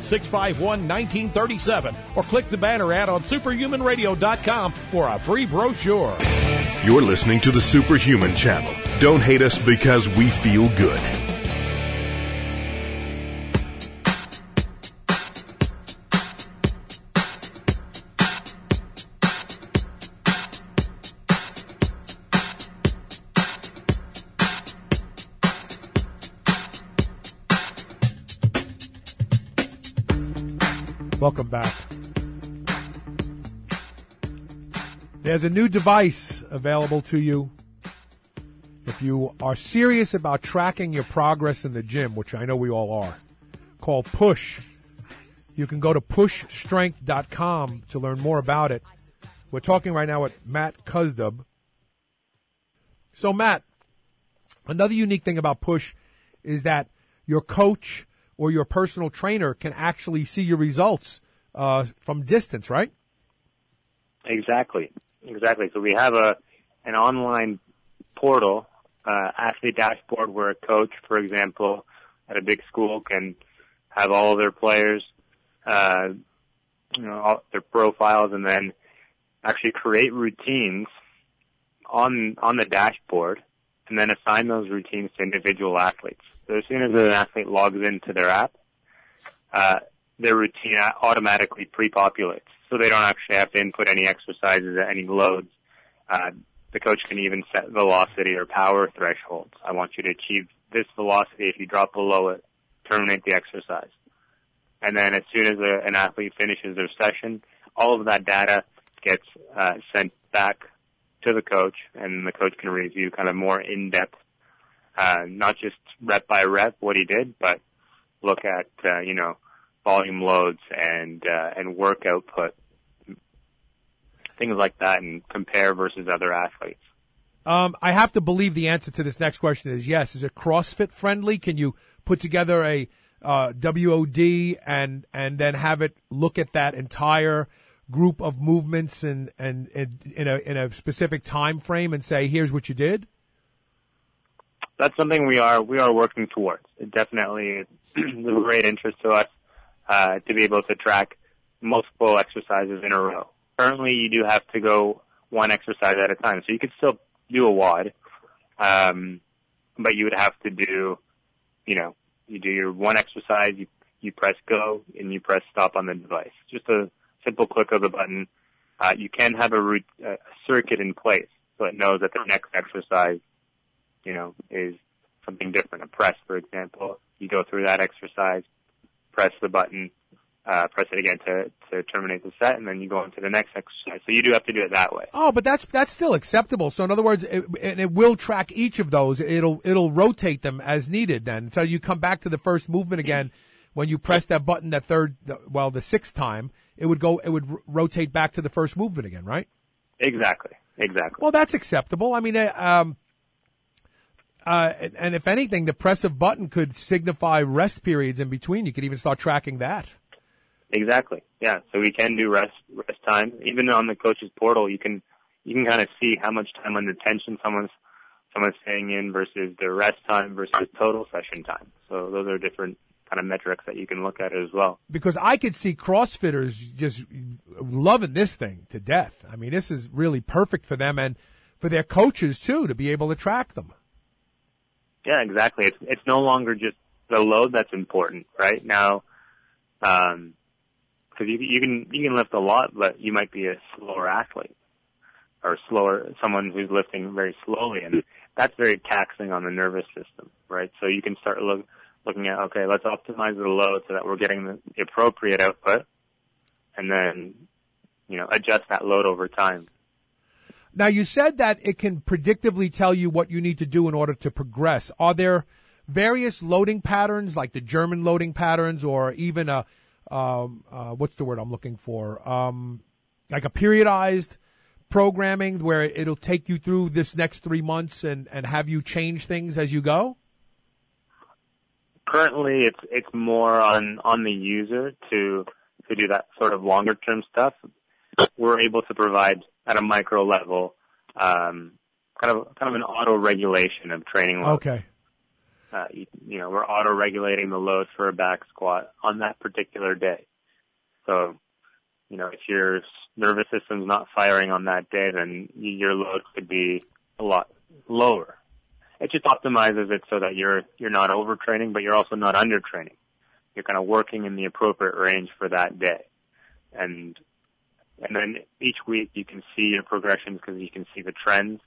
800-651-1937 or click the banner ad on superhumanradio.com for a free brochure. You're listening to the Superhuman Channel. Don't hate us because we feel good. Welcome back. There's a new device available to you if you are serious about tracking your progress in the gym, which I know we all are, called Push. You can go to pushstrength.com to learn more about it. We're talking right now with Matt Kuzdub. So, Matt, another unique thing about Push is that your coach or your personal trainer can actually see your results from distance, right? Exactly. So we have an online portal, athlete dashboard, where a coach, for example, at a big school can have all of their players, all their profiles, and then actually create routines on the dashboard, and then assign those routines to individual athletes. So as soon as an athlete logs into their app, their routine automatically pre-populates. So they don't actually have to input any exercises or any loads. The coach can even set velocity or power thresholds. I want you to achieve this velocity. If you drop below it, terminate the exercise. And then as soon as an athlete finishes their session, all of that data gets sent back to the coach, and the coach can review kind of more in-depth, not just rep by rep what he did, but look at, volume loads and work output, things like that, and compare versus other athletes. I have to believe the answer to this next question is yes. Is it CrossFit friendly? Can you put together a WOD and then have it look at that entire group of movements and in a specific time frame and say, here's what you did? That's something we are working towards. It definitely is of great interest to us to be able to track multiple exercises in a row. Currently, you do have to go one exercise at a time, so you could still do a WOD, but you would have to do, you do your one exercise, you press go, and you press stop on the device. Just a simple click of the button. You can have a circuit in place, so it knows that the next exercise, is something different. A press, for example. You go through that exercise, press the button, press it again to terminate the set, and then you go into the next exercise. So you do have to do it that way. Oh, but that's still acceptable. So in other words, it will track each of those. It'll rotate them as needed then. So you come back to the first movement again. When you press that button the sixth time, it would rotate back to the first movement again, right? Exactly. Well, that's acceptable. I mean, and if anything, the press of button could signify rest periods in between. You could even start tracking that. Exactly. Yeah. So we can do rest time. Even on the coach's portal, you can kind of see how much time under tension someone's staying in versus their rest time versus total session time. So those are different kind of metrics that you can look at as well. Because I could see CrossFitters just loving this thing to death. I mean, this is really perfect for them and for their coaches too, to be able to track them. Yeah, exactly. It's no longer just the load that's important, right? Now, because you can lift a lot, but you might be a slower athlete or someone who's lifting very slowly, and that's very taxing on the nervous system, right? So you can start looking at, okay, let's optimize the load so that we're getting the appropriate output, and then, adjust that load over time. Now, you said that it can predictively tell you what you need to do in order to progress. Are there various loading patterns, like the German loading patterns, or even what's the word I'm looking for? Like a periodized programming where it'll take you through this next 3 months and have you change things as you go? Currently, it's more on the user to do that sort of longer term stuff. We're able to provide at a micro level, kind of an auto regulation of training loads. Okay. We're auto regulating the load for a back squat on that particular day. So, if your nervous system's not firing on that day, then your load could be a lot lower. It just optimizes it so that you're not overtraining, but you're also not undertraining. You're kind of working in the appropriate range for that day. And then each week you can see your progressions because you can see the trends.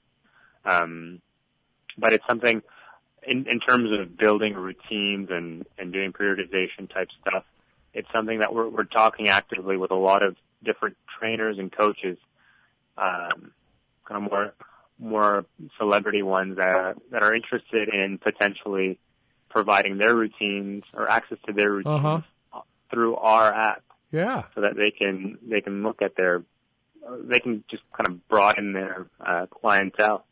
But it's something in terms of building routines and doing periodization type stuff. it's something that we're talking actively with a lot of different trainers and coaches, kind of more celebrity ones that are interested in potentially providing their routines or access to their routines through our app. Yeah. So that they can look at they can just kind of broaden their clientele.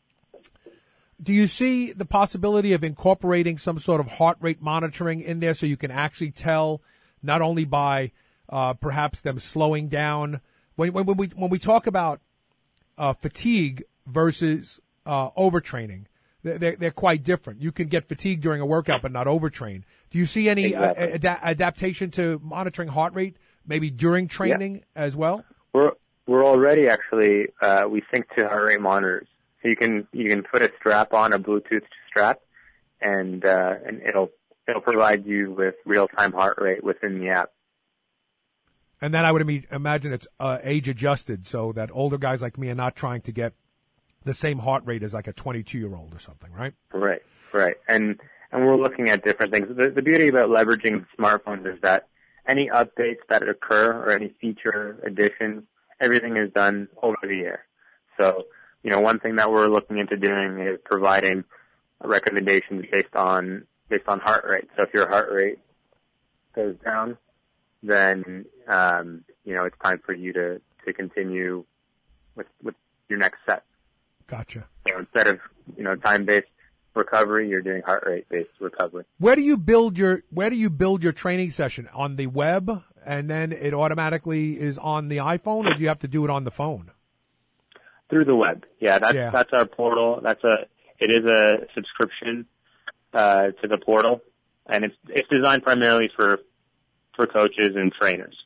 Do you see the possibility of incorporating some sort of heart rate monitoring in there so you can actually tell not only by perhaps them slowing down? When we talk about fatigue versus overtraining, they're quite different. You can get fatigued during a workout but not overtrain. Do you see any adaptation to monitoring heart rate, maybe during training as well? We're already actually we sync to heart rate monitors. So you can put a strap on, a Bluetooth strap, and it'll provide you with real-time heart rate within the app. And then I would imagine it's age adjusted, so that older guys like me are not trying to get the same heart rate as like a 22-year-old or something, right? Right. And we're looking at different things. The beauty about leveraging smartphones is that any updates that occur or any feature additions, everything is done over the air. So, one thing that we're looking into doing is providing recommendations based on heart rate. So if your heart rate goes down, then it's time for you to continue with your next set. Gotcha. So instead of time-based recovery, you're doing heart rate-based recovery. Where do you build your training session? On the web, and then it automatically is on the iPhone, or do you have to do it on the phone? Through the web. That's our portal. It is a subscription to the portal, and it's designed primarily for coaches and trainers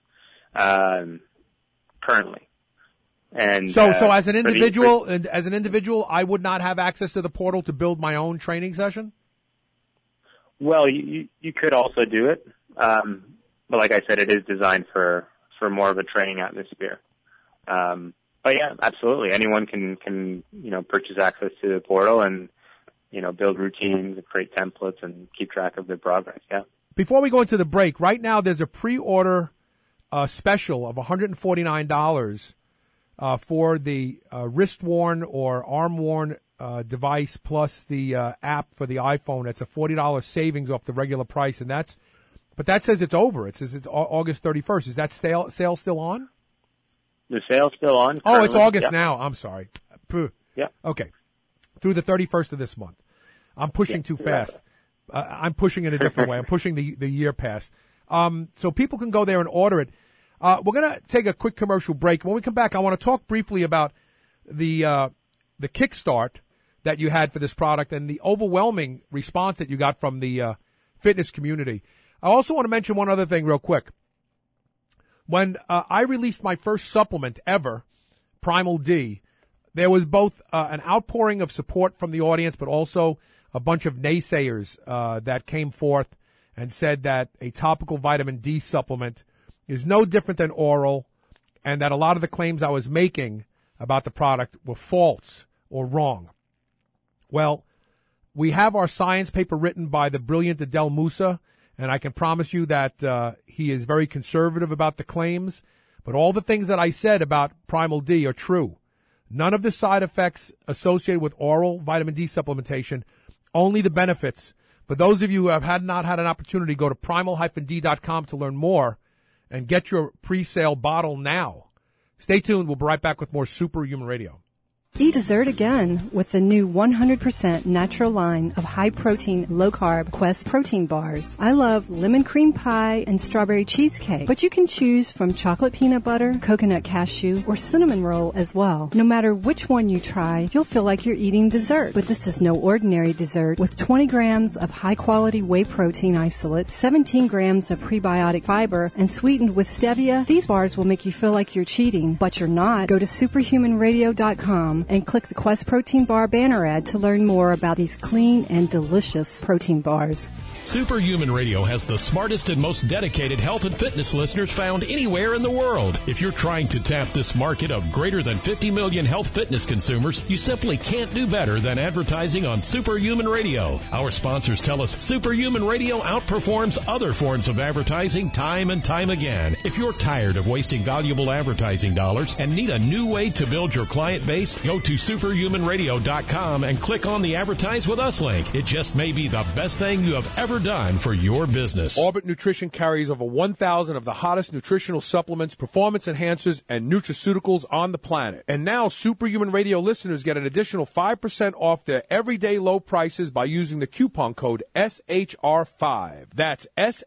currently. And so as an individual, I would not have access to the portal to build my own training session? Well, you could also do it, but like I said, it is designed for more of a training atmosphere. But yeah, absolutely. Anyone can purchase access to the portal and, build routines and create templates and keep track of their progress. Yeah. Before we go into the break, right now there's a pre-order special of $149 for the wrist-worn or arm-worn device plus the app for the iPhone. It's a $40 savings off the regular price, but that says it's over. It says it's August 31st. Is that sale still on? The sale's still on. Oh, it's August now. I'm sorry. Yeah. Okay. Through the 31st of this month. I'm pushing too fast. I'm pushing it a different way. I'm pushing the year past. So people can go there and order it. We're going to take a quick commercial break. When we come back, I want to talk briefly about the kickstart that you had for this product and the overwhelming response that you got from the fitness community. I also want to mention one other thing real quick. When I released my first supplement ever, Primal D, there was both an outpouring of support from the audience, but also a bunch of naysayers that came forth and said that a topical vitamin D supplement is no different than oral, and that a lot of the claims I was making about the product were false or wrong. Well, we have our science paper written by the brilliant Adel Musa, and I can promise you that he is very conservative about the claims, but all the things that I said about Primal D are true. None of the side effects associated with oral vitamin D supplementation, only the benefits. For those of you who have not had an opportunity, go to primal-d.com to learn more and get your pre-sale bottle now. Stay tuned. We'll be right back with more Superhuman Radio. Eat dessert again with the new 100% natural line of high-protein, low-carb Quest protein bars. I love lemon cream pie and strawberry cheesecake, but you can choose from chocolate peanut butter, coconut cashew, or cinnamon roll as well. No matter which one you try, you'll feel like you're eating dessert. But this is no ordinary dessert. With 20 grams of high-quality whey protein isolate, 17 grams of prebiotic fiber, and sweetened with stevia, these bars will make you feel like you're cheating, but you're not. Go to superhumanradio.com questprotein.com and click the Quest Protein Bar banner ad to learn more about these clean and delicious protein bars. Superhuman Radio has the smartest and most dedicated health and fitness listeners found anywhere in the world. If you're trying to tap this market of greater than 50 million health fitness consumers, you simply can't do better than advertising on Superhuman Radio. Our sponsors tell us Superhuman Radio outperforms other forms of advertising time and time again. If you're tired of wasting valuable advertising dollars and need a new way to build your client base, go to superhumanradio.com and click on the Advertise With Us link. It just may be the best thing you have ever done for your business. Orbit Nutrition carries over 1,000 of the hottest nutritional supplements, performance enhancers, and nutraceuticals on the planet. And now Superhuman Radio listeners get an additional 5% off their everyday low prices by using the coupon code SHR5. That's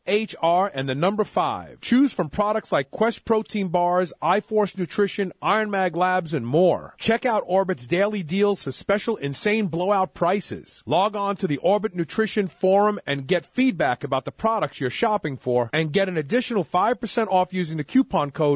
SHR and the number 5. Choose from products like Quest Protein Bars, iForce Nutrition, Iron Mag Labs, and more. Check out Orbit's daily deals for special insane blowout prices. Log on to the Orbit Nutrition forum and get feedback about the products you're shopping for and get an additional 5% off using the coupon code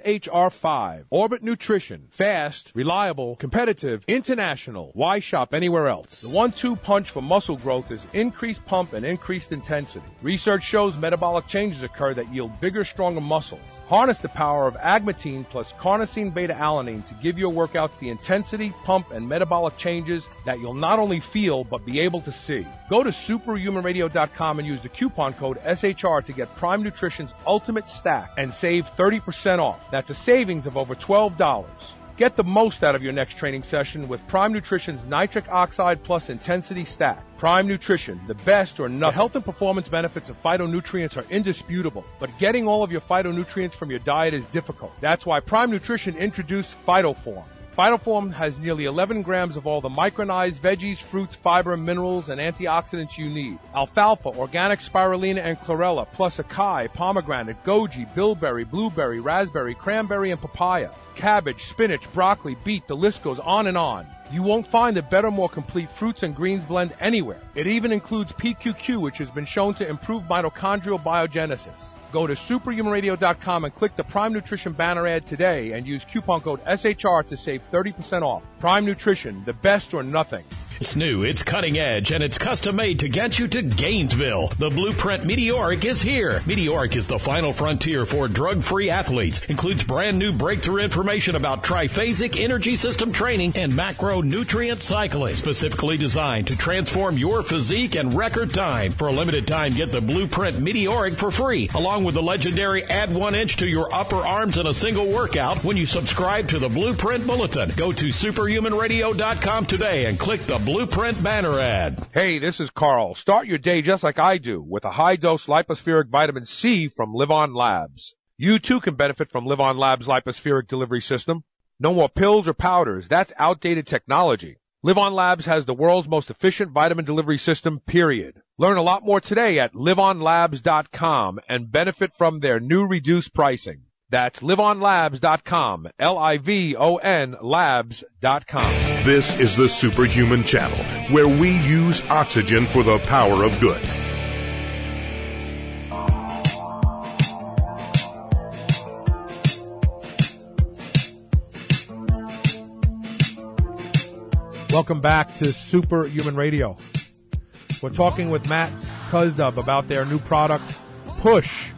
SHR5. Orbit Nutrition. Fast, reliable, competitive, international. Why shop anywhere else? The 1-2 punch for muscle growth is increased pump and increased intensity. Research shows metabolic changes occur that yield bigger, stronger muscles. Harness the power of agmatine plus carnosine beta-alanine to give your workouts the intensity, pump, and metabolic changes that you'll not only feel but be able to see. Go to superhumanradio.com and use the coupon code SHR to get Prime Nutrition's Ultimate Stack and save 30% off. That's a savings of over $12. Get the most out of your next training session with Prime Nutrition's Nitric Oxide Plus Intensity Stack. Prime Nutrition, the best or nothing. The health and performance benefits of phytonutrients are indisputable, but getting all of your phytonutrients from your diet is difficult. That's why Prime Nutrition introduced PhytoForm. PhytoForm has nearly 11 grams of all the micronized veggies, fruits, fiber, minerals, and antioxidants you need. Alfalfa, organic spirulina, and chlorella, plus acai, pomegranate, goji, bilberry, blueberry, raspberry, cranberry, and papaya. Cabbage, spinach, broccoli, beet, the list goes on and on. You won't find a better, more complete fruits and greens blend anywhere. It even includes PQQ, which has been shown to improve mitochondrial biogenesis. Go to superhumanradio.com and click the Prime Nutrition banner ad today and use coupon code SHR to save 30% off. Prime Nutrition, the best or nothing. It's new, it's cutting edge, and it's custom made to get you to Gainesville. The Blueprint Meteoric is here. Meteoric is the final frontier for drug-free athletes. Includes brand new breakthrough information about triphasic energy system training and macronutrient cycling. Specifically designed to transform your physique in record time. For a limited time, get the Blueprint Meteoric for free, along with the legendary Add 1 Inch to Your Upper Arms in a Single Workout when you subscribe to the Blueprint Bulletin. Go to superhumanradio.com today and click the Blueprint banner ad. Hey, this is Carl. Start your day just like I do with a high-dose lipospheric vitamin C from Livon Labs. You too can benefit from Livon Labs' lipospheric delivery system. No more pills or powders. That's outdated technology. Livon Labs has the world's most efficient vitamin delivery system, period. Learn a lot more today at livonlabs.com and benefit from their new reduced pricing. That's livonlabs.com, Livon labs.com. This is the Superhuman Channel, where we use oxygen for the power of good. Welcome back to Superhuman Radio. We're talking with Matt Kuzdub about their new product, Push.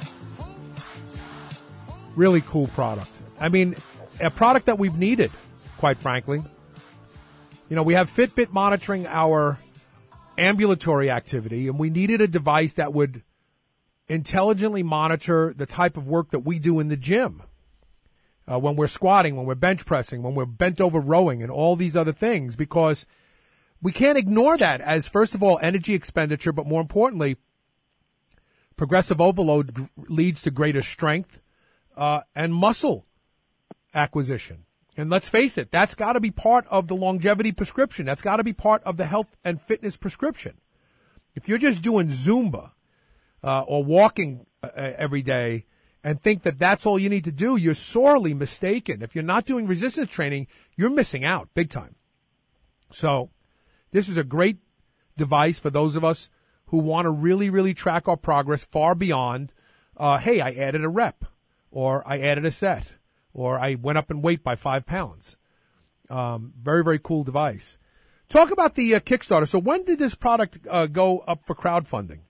Really cool product. I mean, a product that we've needed, quite frankly. You know, we have Fitbit monitoring our ambulatory activity, and we needed a device that would intelligently monitor the type of work that we do in the gym. When we're squatting, when we're bench pressing, when we're bent over rowing, and all these other things, because we can't ignore that as, first of all, energy expenditure, but more importantly, progressive overload leads to greater strength and muscle acquisition. And let's face it, that's got to be part of the longevity prescription. That's got to be part of the health and fitness prescription. If you're just doing Zumba or walking every day and think that that's all you need to do, you're sorely mistaken. If you're not doing resistance training, you're missing out big time. So this is a great device for those of us who want to really, really track our progress far beyond, hey, I added a rep, or I added a set, or I went up in weight by 5 pounds. Very, very cool device. Talk about the Kickstarter. So when did this product go up for crowdfunding?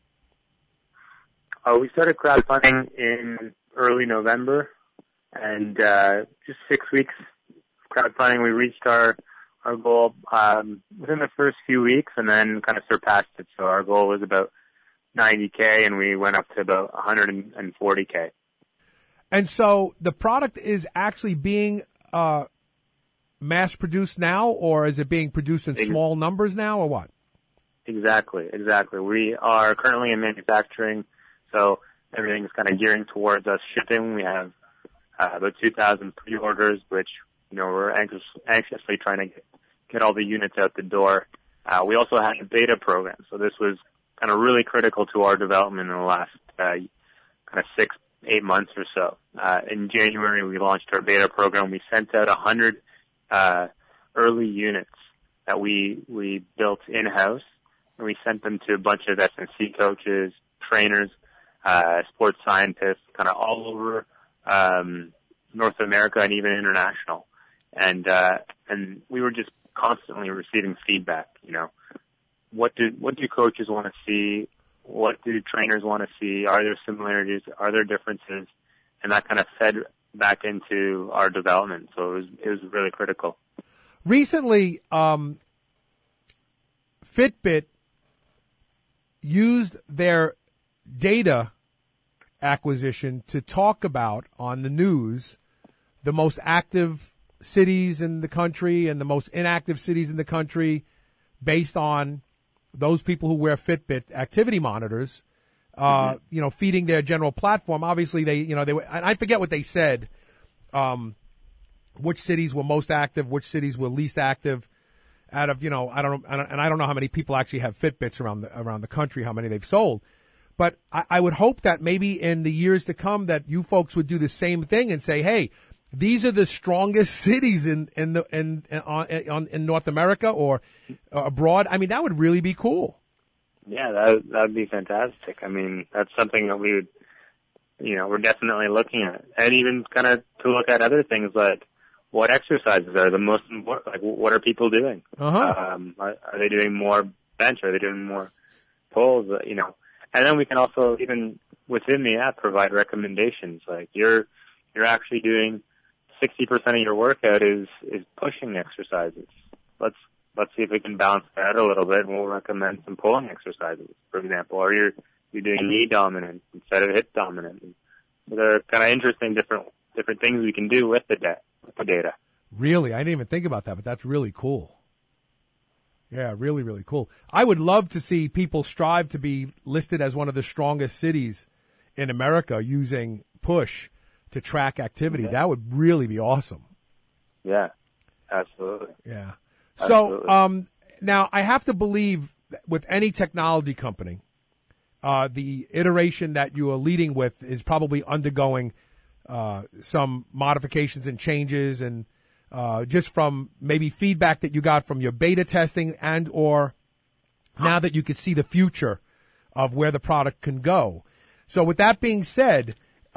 We started crowdfunding in early November, and just 6 weeks crowdfunding, we reached our goal within the first few weeks, and then kind of surpassed it. So our goal was about $90K, and we went up to about $140K. And so the product is actually being mass-produced now, or is it being produced in small numbers now, or what? Exactly. We are currently in manufacturing, so everything's kind of gearing towards us shipping. We have about 2,000 pre-orders, which we're anxiously trying to get all the units out the door. We also had a beta program, so this was kind of really critical to our development in the last kind of 6-8 months or so. In January, we launched our beta program. We sent out 100 early units that we built in-house, and we sent them to a bunch of S&C coaches, trainers, sports scientists, kind of all over North America and even international. And we were just constantly receiving feedback. What do coaches want to see? What do trainers want to see? Are there similarities? Are there differences? And that kind of fed back into our development. So it was really critical. Recently, Fitbit used their data acquisition to talk about on the news the most active cities in the country and the most inactive cities in the country based on those people who wear Fitbit activity monitors, feeding their general platform. Obviously, they were, and I forget what they said, which cities were most active, which cities were least active out of, I don't know how many people actually have Fitbits around the country, how many they've sold. But I would hope that maybe in the years to come that you folks would do the same thing and say, hey, these are the strongest cities in North America or abroad. I mean, that would really be cool. Yeah, that would be fantastic. I mean, that's something that we would, we're definitely looking at, and even kind of to look at other things like what exercises are the most important. Like, what are people doing? Are they doing more bench? Are they doing more pulls? And then we can also, even within the app, provide recommendations. Like you're actually doing 60% of your workout is pushing exercises. Let's see if we can balance that a little bit, and we'll recommend some pulling exercises, for example. Or you're doing knee dominant instead of hip dominant. There are kind of interesting different things we can do with the data. Really, I didn't even think about that, but that's really cool. Yeah, really, really cool. I would love to see people strive to be listed as one of the strongest cities in America using Push to track activity. Yeah. That would really be awesome. Yeah, absolutely. Yeah. So now I have to believe with any technology company, the iteration that you are leading with is probably undergoing some modifications and changes, and just from maybe feedback that you got from your beta testing and or now that you could see the future of where the product can go. So with that being said,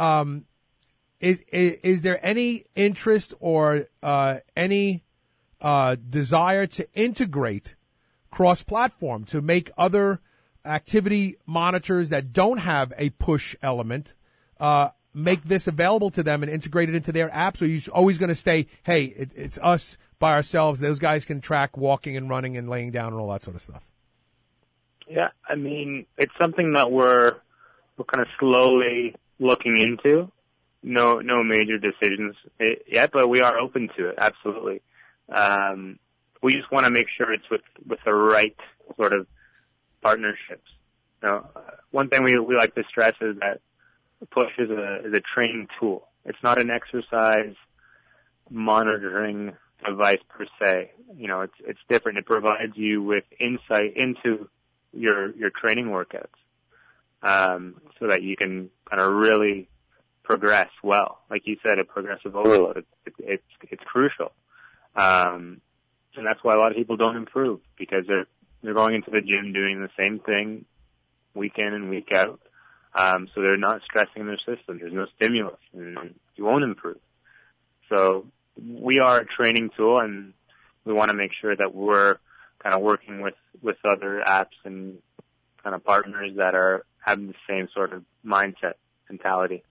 is there any interest or any desire to integrate cross-platform to make other activity monitors that don't have a push element make this available to them and integrate it into their apps? Or are you always going to stay, hey, it's us by ourselves, those guys can track walking and running and laying down and all that sort of stuff? Yeah, I mean, it's something that we're kind of slowly looking into. No major decisions yet, but we are open to it, absolutely. We just want to make sure it's with the right sort of partnerships. One thing we like to stress is that Push is a training tool. It's not an exercise monitoring device per se. It's different. It provides you with insight into your training workouts, so that you can kind of really progress well. Like you said, a progressive overload. It's crucial. And that's why a lot of people don't improve, because they're going into the gym doing the same thing week in and week out. So they're not stressing their system. There's no stimulus, and you won't improve. So we are a training tool, and we want to make sure that we're kind of working with other apps and kind of partners that are having the same sort of mindset, mentality.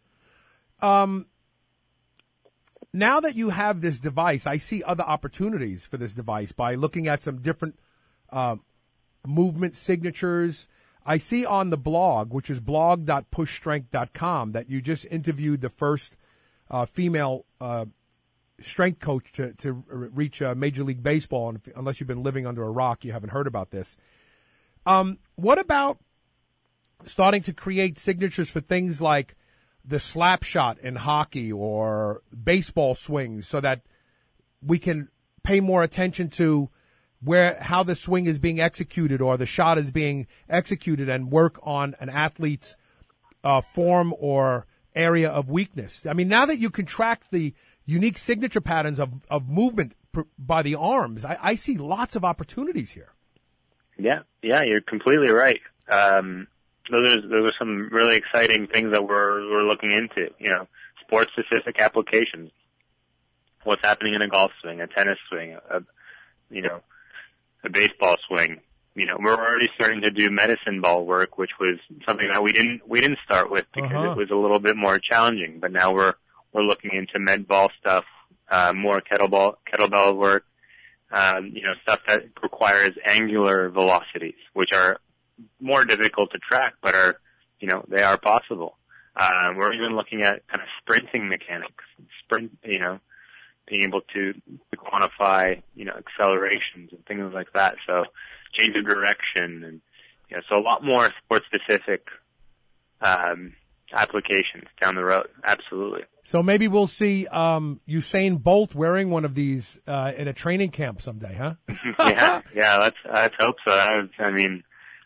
Now that you have this device, I see other opportunities for this device by looking at some different movement signatures. I see on the blog, which is blog.pushstrength.com, that you just interviewed the first female strength coach to reach Major League Baseball. And unless you've been living under a rock, you haven't heard about this. What about starting to create signatures for things like the slap shot in hockey or baseball swings, so that we can pay more attention to how the swing is being executed or the shot is being executed, and work on an athlete's form or area of weakness? I mean, now that you can track the unique signature patterns of movement by the arms, I see lots of opportunities here. Yeah, you're completely right. Those are some really exciting things that we're looking into. Sports specific applications. What's happening in a golf swing, a tennis swing, a baseball swing. We're already starting to do medicine ball work, which was something that we didn't start with because it was a little bit more challenging. But now we're looking into med ball stuff, more kettlebell work. Stuff that requires angular velocities, which are more difficult to track, but they are possible. We're even looking at kind of sprinting mechanics, being able to quantify, accelerations and things like that. So change of direction and, so a lot more sport specific, applications down the road. Absolutely. So maybe we'll see Usain Bolt wearing one of these in a training camp someday, huh? Yeah. Let's hope so. I mean,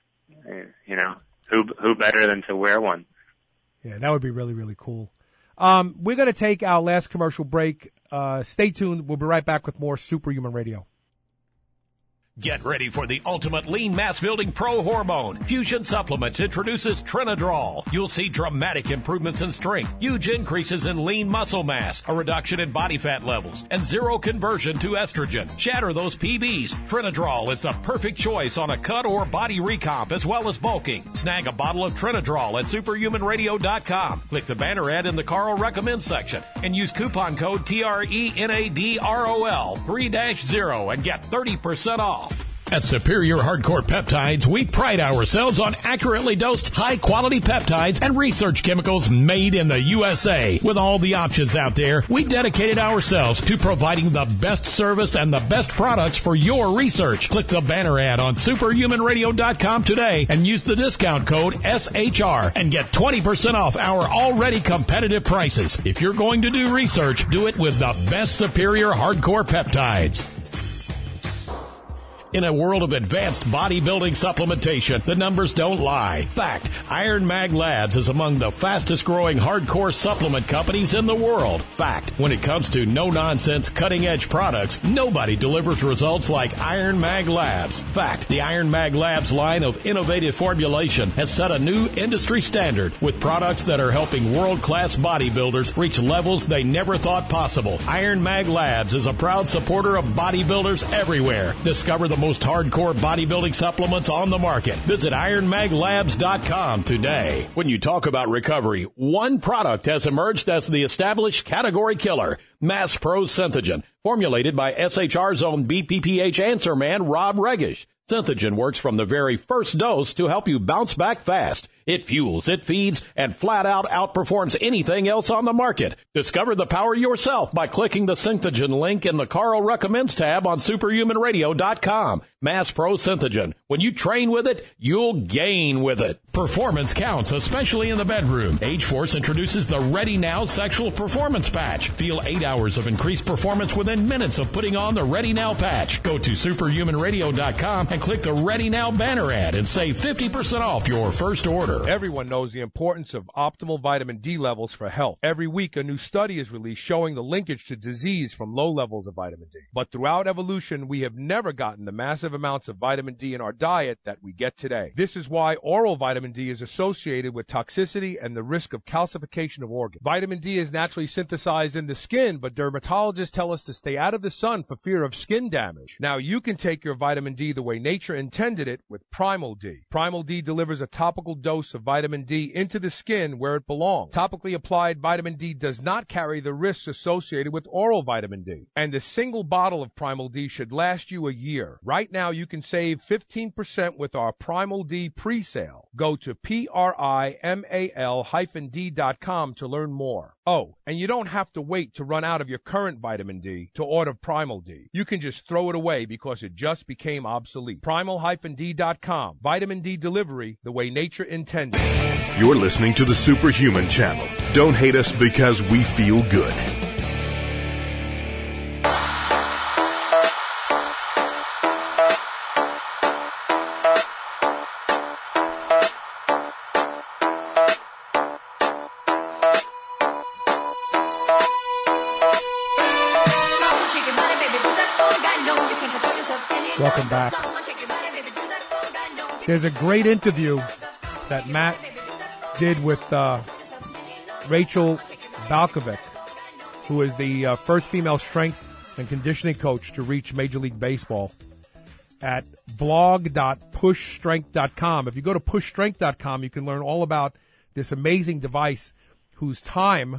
who better than to wear one? Yeah, that would be really, really cool. We're going to take our last commercial break. Stay tuned. We'll be right back with more Superhuman Radio. Get ready for the ultimate lean mass building pro hormone. Fusion Supplements introduces Trinadrol. You'll see dramatic improvements in strength, huge increases in lean muscle mass, a reduction in body fat levels, and zero conversion to estrogen. Shatter those PBs. Trinadrol is the perfect choice on a cut or body recomp as well as bulking. Snag a bottle of Trinadrol at superhumanradio.com. Click the banner ad in the Carl Recommends section and use coupon code TRENADROL 3-0 and get 30% off. At Superior Hardcore Peptides, we pride ourselves on accurately dosed, high-quality peptides and research chemicals made in the USA. With all the options out there, we dedicated ourselves to providing the best service and the best products for your research. Click the banner ad on superhumanradio.com today and use the discount code SHR and get 20% off our already competitive prices. If you're going to do research, do it with the best Superior Hardcore Peptides. In a world of advanced bodybuilding supplementation, the numbers don't lie. Fact, Iron Mag Labs is among the fastest growing hardcore supplement companies in the world. Fact, when it comes to no-nonsense, cutting-edge products, nobody delivers results like Iron Mag Labs. Fact, the Iron Mag Labs line of innovative formulation has set a new industry standard with products that are helping world-class bodybuilders reach levels they never thought possible. Iron Mag Labs is a proud supporter of bodybuilders everywhere. Discover the most hardcore bodybuilding supplements on the market. Visit ironmaglabs.com today. When you talk about recovery, one product has emerged as the established category killer, Mass Pro Synthogen, formulated by SHR's own BPPH answer man, Rob Regish. Synthogen works from the very first dose to help you bounce back fast. It fuels, it feeds, and flat out outperforms anything else on the market. Discover the power yourself by clicking the Synthogen link in the Carl Recommends tab on superhumanradio.com. Mass Pro Synthogen. When you train with it, you'll gain with it. Performance counts, especially in the bedroom. Ageforce introduces the Ready Now Sexual Performance Patch. Feel 8 hours of increased performance within minutes of putting on the Ready Now patch. Go to superhumanradio.com and click the Ready Now banner ad and save 50% off your first order. Walker. Everyone knows the importance of optimal vitamin D levels for health. Every week, a new study is released showing the linkage to disease from low levels of vitamin D. But throughout evolution, we have never gotten the massive amounts of vitamin D in our diet that we get today. This is why oral vitamin D is associated with toxicity and the risk of calcification of organs. Vitamin D is naturally synthesized in the skin, but dermatologists tell us to stay out of the sun for fear of skin damage. Now you can take your vitamin D the way nature intended it with Primal D. Primal D delivers a topical dose of vitamin D into the skin where it belongs. Topically applied vitamin D does not carry the risks associated with oral vitamin D. And a single bottle of Primal D should last you a year. Right now you can save 15% with our Primal D pre-sale. Go to primal-d.com to learn more. Oh, and you don't have to wait to run out of your current vitamin D to order Primal D. You can just throw it away because it just became obsolete. Primal-d.com. Vitamin D delivery the way nature intended. You're listening to the Superhuman Channel. Don't hate us because we feel good. Welcome back. There's a great interview that Matt did with Rachel Balkovec, who is the first female strength and conditioning coach to reach Major League Baseball, at blog.pushstrength.com. If you go to pushstrength.com, you can learn all about this amazing device whose time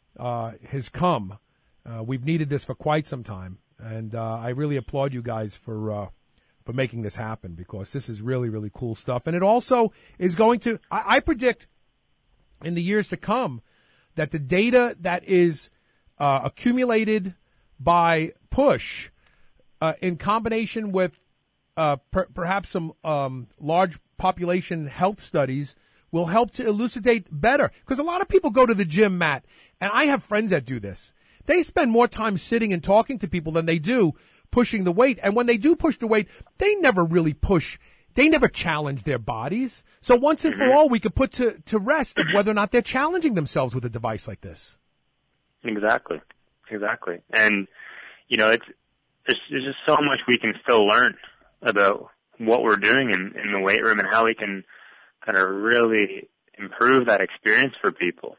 has come. We've needed this for quite some time. And I really applaud you guys for making this happen, because this is really, really cool stuff. And it also is going to, I predict in the years to come that the data that is accumulated by Push in combination with perhaps some large population health studies will help to elucidate better. Because a lot of people go to the gym, Matt, and I have friends that do this. They spend more time sitting and talking to people than they do pushing the weight. And when they do push the weight, they never really push. They never challenge their bodies. So once and for all, we could put to rest of whether or not they're challenging themselves with a device like this. Exactly. And, you know, there's just so much we can still learn about what we're doing in the weight room and how we can kind of really improve that experience for people.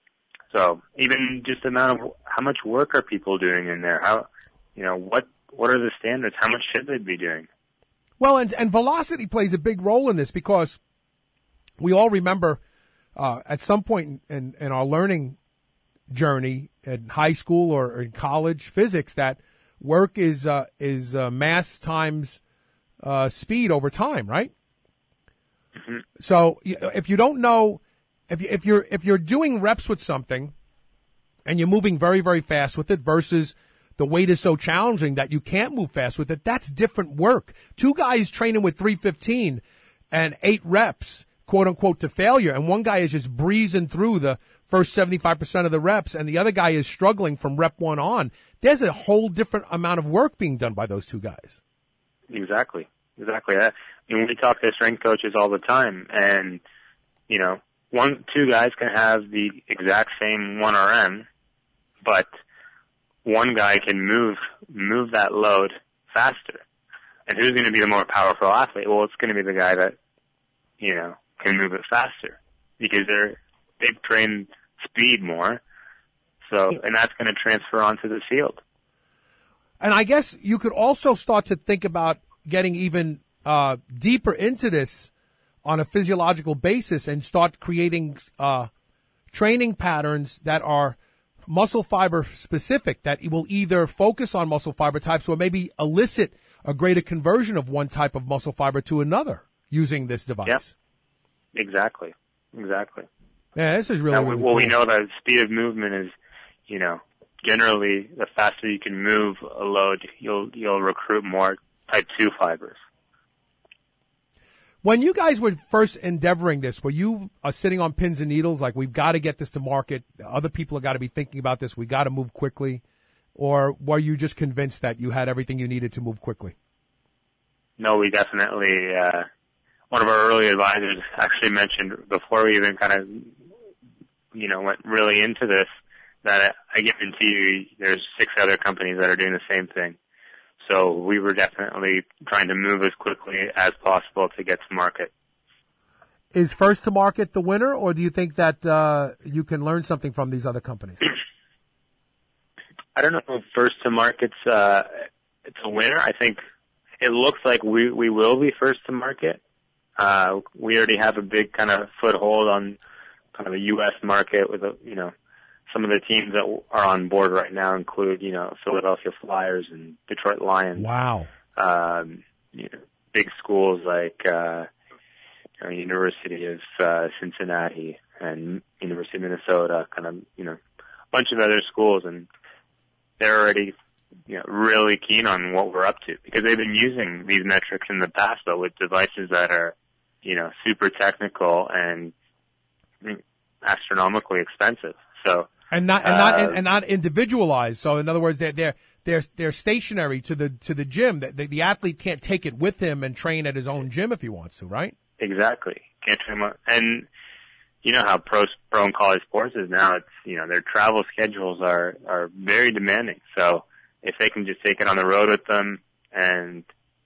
So even just the amount of how much work are people doing in there? How, you know, what are the standards? How much should they be doing? Well, and velocity plays a big role in this, because we all remember at some point in our learning journey in high school or in college physics that work is mass times speed over time, right? Mm-hmm. So if you don't know. If you're doing reps with something and you're moving very, very fast with it versus the weight is so challenging that you can't move fast with it, that's different work. Two guys training with 315 and 8 reps, quote unquote, to failure, and one guy is just breezing through the first 75% of the reps and the other guy is struggling from rep 1 on. There's a whole different amount of work being done by those two guys. Exactly. I mean, we talk to strength coaches all the time, and, you know, 2 guys can have the exact same 1RM, but one guy can move that load faster. And who's going to be the more powerful athlete? Well, it's going to be the guy that, you know, can move it faster, because they've trained speed more. So, and that's going to transfer onto the field. And I guess you could also start to think about getting even deeper into this on a physiological basis and start creating training patterns that are muscle fiber specific, that will either focus on muscle fiber types or maybe elicit a greater conversion of one type of muscle fiber to another using this device. Yep. Exactly. Yeah, this is really, now, really well, cool. We know that speed of movement is, you know, generally the faster you can move a load, you'll recruit more type 2 fibers. When you guys were first endeavoring this, were you sitting on pins and needles, like, we've got to get this to market, other people have got to be thinking about this, we got to move quickly? Or were you just convinced that you had everything you needed to move quickly? No, we definitely one of our early advisors actually mentioned before we even kind of, went really into this, that I guarantee you there's 6 other companies that are doing the same thing. So we were definitely trying to move as quickly as possible to get to market. Is first to market the winner, or do you think that you can learn something from these other companies? I don't know if first to market's it's a winner. I think it looks like we will be first to market. We already have a big kind of foothold on kind of the U.S. market with some of the teams that are on board right now include Philadelphia Flyers and Detroit Lions. Wow. Big schools like University of Cincinnati and University of Minnesota, kind of a bunch of other schools, and they're already really keen on what we're up to because they've been using these metrics in the past, but with devices that are super technical and astronomically expensive. So and not individualized. So in other words, they're stationary to the gym. The athlete can't take it with him and train at his own gym if he wants to, right? Exactly. Can't train and you know how pro and college sports is now. It's their travel schedules are very demanding. So if they can just take it on the road with them, and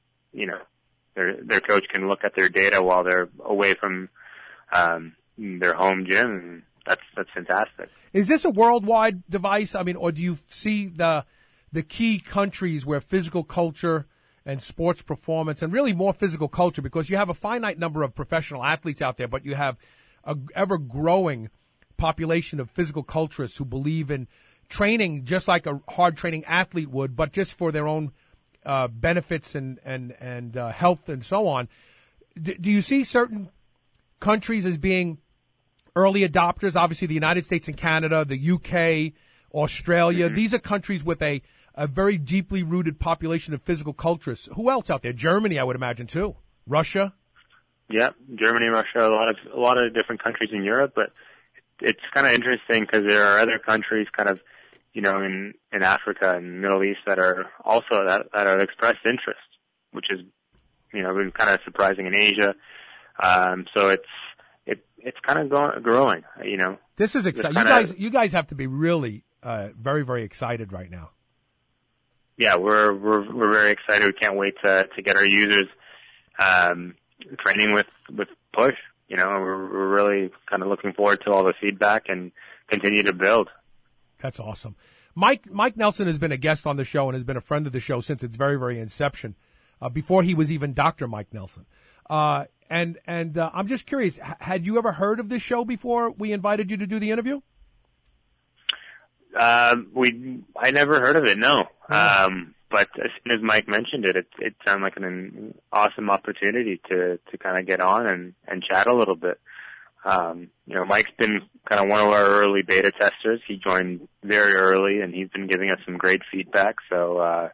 their coach can look at their data while they're away from their home gym, that's fantastic. Is this a worldwide device? I mean, or do you see the key countries where physical culture and sports performance, and really more physical culture, because you have a finite number of professional athletes out there, but you have a ever-growing population of physical culturists who believe in training just like a hard-training athlete would, but just for their own benefits and health and so on. Do you see certain countries as being early adopters? Obviously, the United States and Canada, the UK, Australia. Mm-hmm. These are countries with a very deeply rooted population of physical culturists. Who else out there? Germany, I would imagine, too. Russia? Yeah, Germany, Russia, a lot of different countries in Europe, but it's kind of interesting because there are other countries kind of, in Africa and Middle East that are also that have expressed interest, which is, been kind of surprising in Asia. So it's kind of growing, This is exciting. You guys have to be really very, very excited right now. Yeah, we're very excited. We can't wait to get our users training with Push. We're really kind of looking forward to all the feedback and continue to build. That's awesome. Mike Nelson has been a guest on the show and has been a friend of the show since its very, very inception, before he was even Dr. Mike Nelson. And I'm just curious, had you ever heard of this show before we invited you to do the interview? I never heard of it, no. But as soon as Mike mentioned it sounded like an awesome opportunity to kind of get on and chat a little bit. Mike's been kind of one of our early beta testers. He joined very early and he's been giving us some great feedback. So,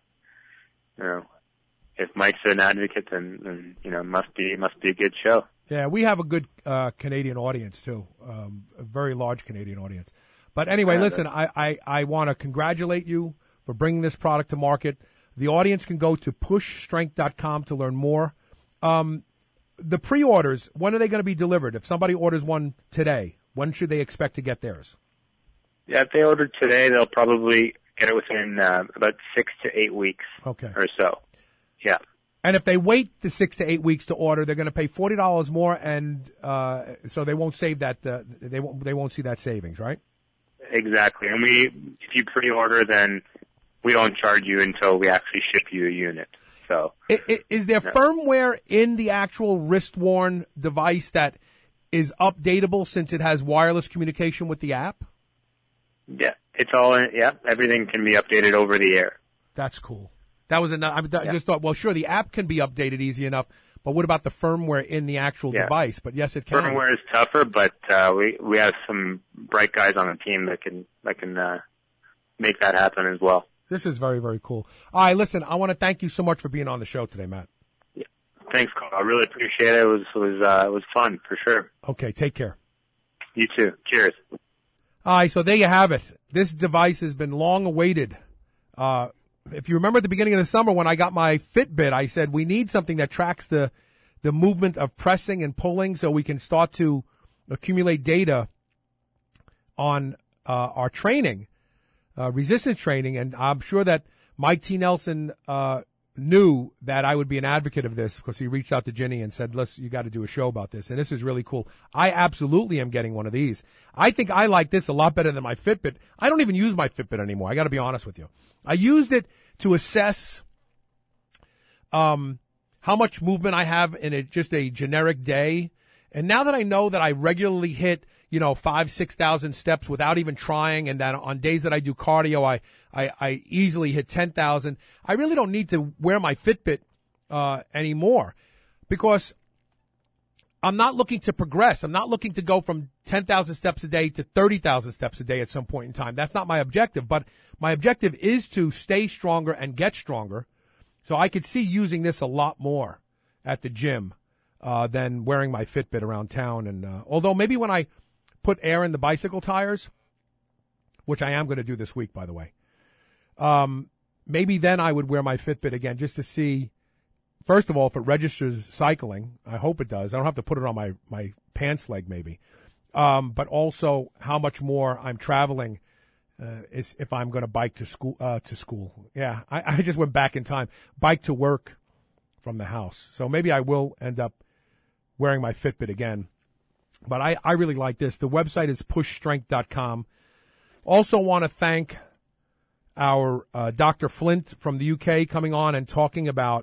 if Mike's an advocate, then must be a good show. Yeah, we have a good Canadian audience too, a very large Canadian audience. But anyway, listen, I want to congratulate you for bringing this product to market. The audience can go to pushstrength.com to learn more. The pre-orders, when are they going to be delivered? If somebody orders one today, when should they expect to get theirs? Yeah, if they order today, they'll probably get it within about 6 to 8 weeks or so. Yeah. And if they wait the 6 to 8 weeks to order, they're going to pay $40 more, and so they won't save that. They won't see that savings, right? Exactly. And if you pre-order, then we don't charge you until we actually ship you a unit. So, is there firmware in the actual wrist-worn device that is updatable since it has wireless communication with the app? Yeah, it's all in. Yeah, everything can be updated over the air. That's cool. That was I just thought, well, sure, the app can be updated easy enough, but what about the firmware in the actual device? But yes, it can. Firmware is tougher, but we have some bright guys on the team that can make that happen as well. This is very, very cool. All right, listen, I want to thank you so much for being on the show today, Matt. Yeah. Thanks, Carl. I really appreciate it. It was fun for sure. Okay, take care. You too. Cheers. All right, so there you have it. This device has been long awaited. If you remember at the beginning of the summer when I got my Fitbit, I said we need something that tracks the the movement of pressing and pulling so we can start to accumulate data on our training, resistance training. And I'm sure that Mike T. Nelson knew that I would be an advocate of this because he reached out to Ginny and said, you got to do a show about this. And this is really cool. I absolutely am getting one of these. I think I like this a lot better than my Fitbit. I don't even use my Fitbit anymore. I got to be honest with you. I used it to assess how much movement I have in just a generic day. And now that I know that I regularly hit, 5,000-6,000 steps without even trying, and that on days that I do cardio, I easily hit 10,000. I really don't need to wear my Fitbit anymore because I'm not looking to progress. I'm not looking to go from 10,000 steps a day to 30,000 steps a day at some point in time. That's not my objective, but my objective is to stay stronger and get stronger. So I could see using this a lot more at the gym than wearing my Fitbit around town. And although maybe when I put air in the bicycle tires, which I am going to do this week, by the way, maybe then I would wear my Fitbit again just to see, first of all, if it registers cycling. I hope it does. I don't have to put it on my pants leg maybe. But also how much more I'm traveling is if I'm going to bike to school. Yeah, I just went back in time. Bike to work from the house. So maybe I will end up wearing my Fitbit again. But I really like this. The website is pushstrength.com. Also want to thank our Dr. Flint from the UK coming on and talking about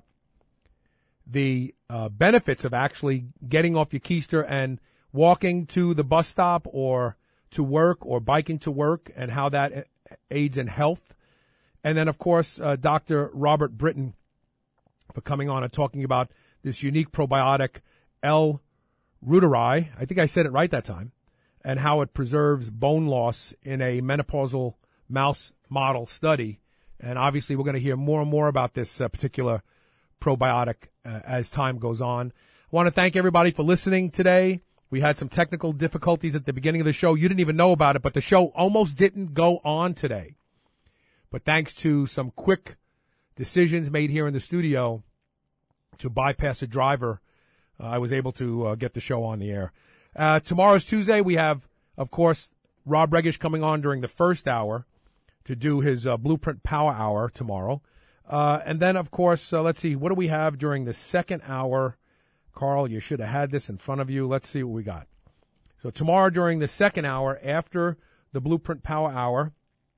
the benefits of actually getting off your keister and walking to the bus stop or to work or biking to work and how that aids in health. And then, of course, Dr. Robert Britton for coming on and talking about this unique probiotic, L. reuteri, I think I said it right that time, and how it preserves bone loss in a menopausal mouse model study. And obviously we're going to hear more and more about this particular probiotic as time goes on. I want to thank everybody for listening today. We had some technical difficulties at the beginning of the show. You didn't even know about it, but the show almost didn't go on today. But thanks to some quick decisions made here in the studio to bypass a driver, I was able to get the show on the air. Tomorrow's Tuesday. We have, of course, Rob Regish coming on during the first hour to do his Blueprint Power Hour tomorrow. And then, of course, let's see, what do we have during the second hour? Carl, you should have had this in front of you. Let's see what we got. So tomorrow during the second hour, after the Blueprint Power Hour,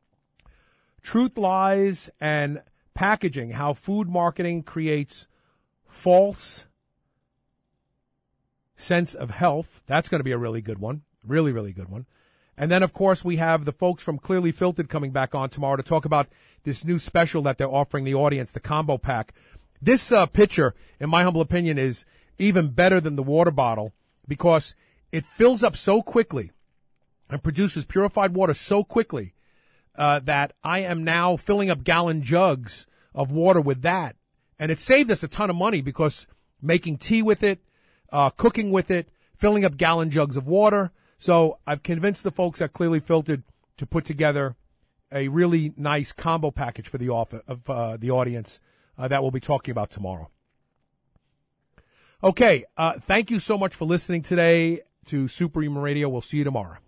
Truth, Lies, and Packaging, how food marketing creates false sense of health. That's going to be a really good one. Really, really good one. And then, of course, we have the folks from Clearly Filtered coming back on tomorrow to talk about this new special that they're offering the audience, the combo pack. This pitcher, in my humble opinion, is even better than the water bottle because it fills up so quickly and produces purified water so quickly that I am now filling up gallon jugs of water with that. And it saved us a ton of money because making tea with it, cooking with it, filling up gallon jugs of water. So I've convinced the folks at Clearly Filtered to put together a really nice combo package for the audience that we'll be talking about tomorrow. Okay, thank you so much for listening today to Superhuman Radio. We'll see you tomorrow.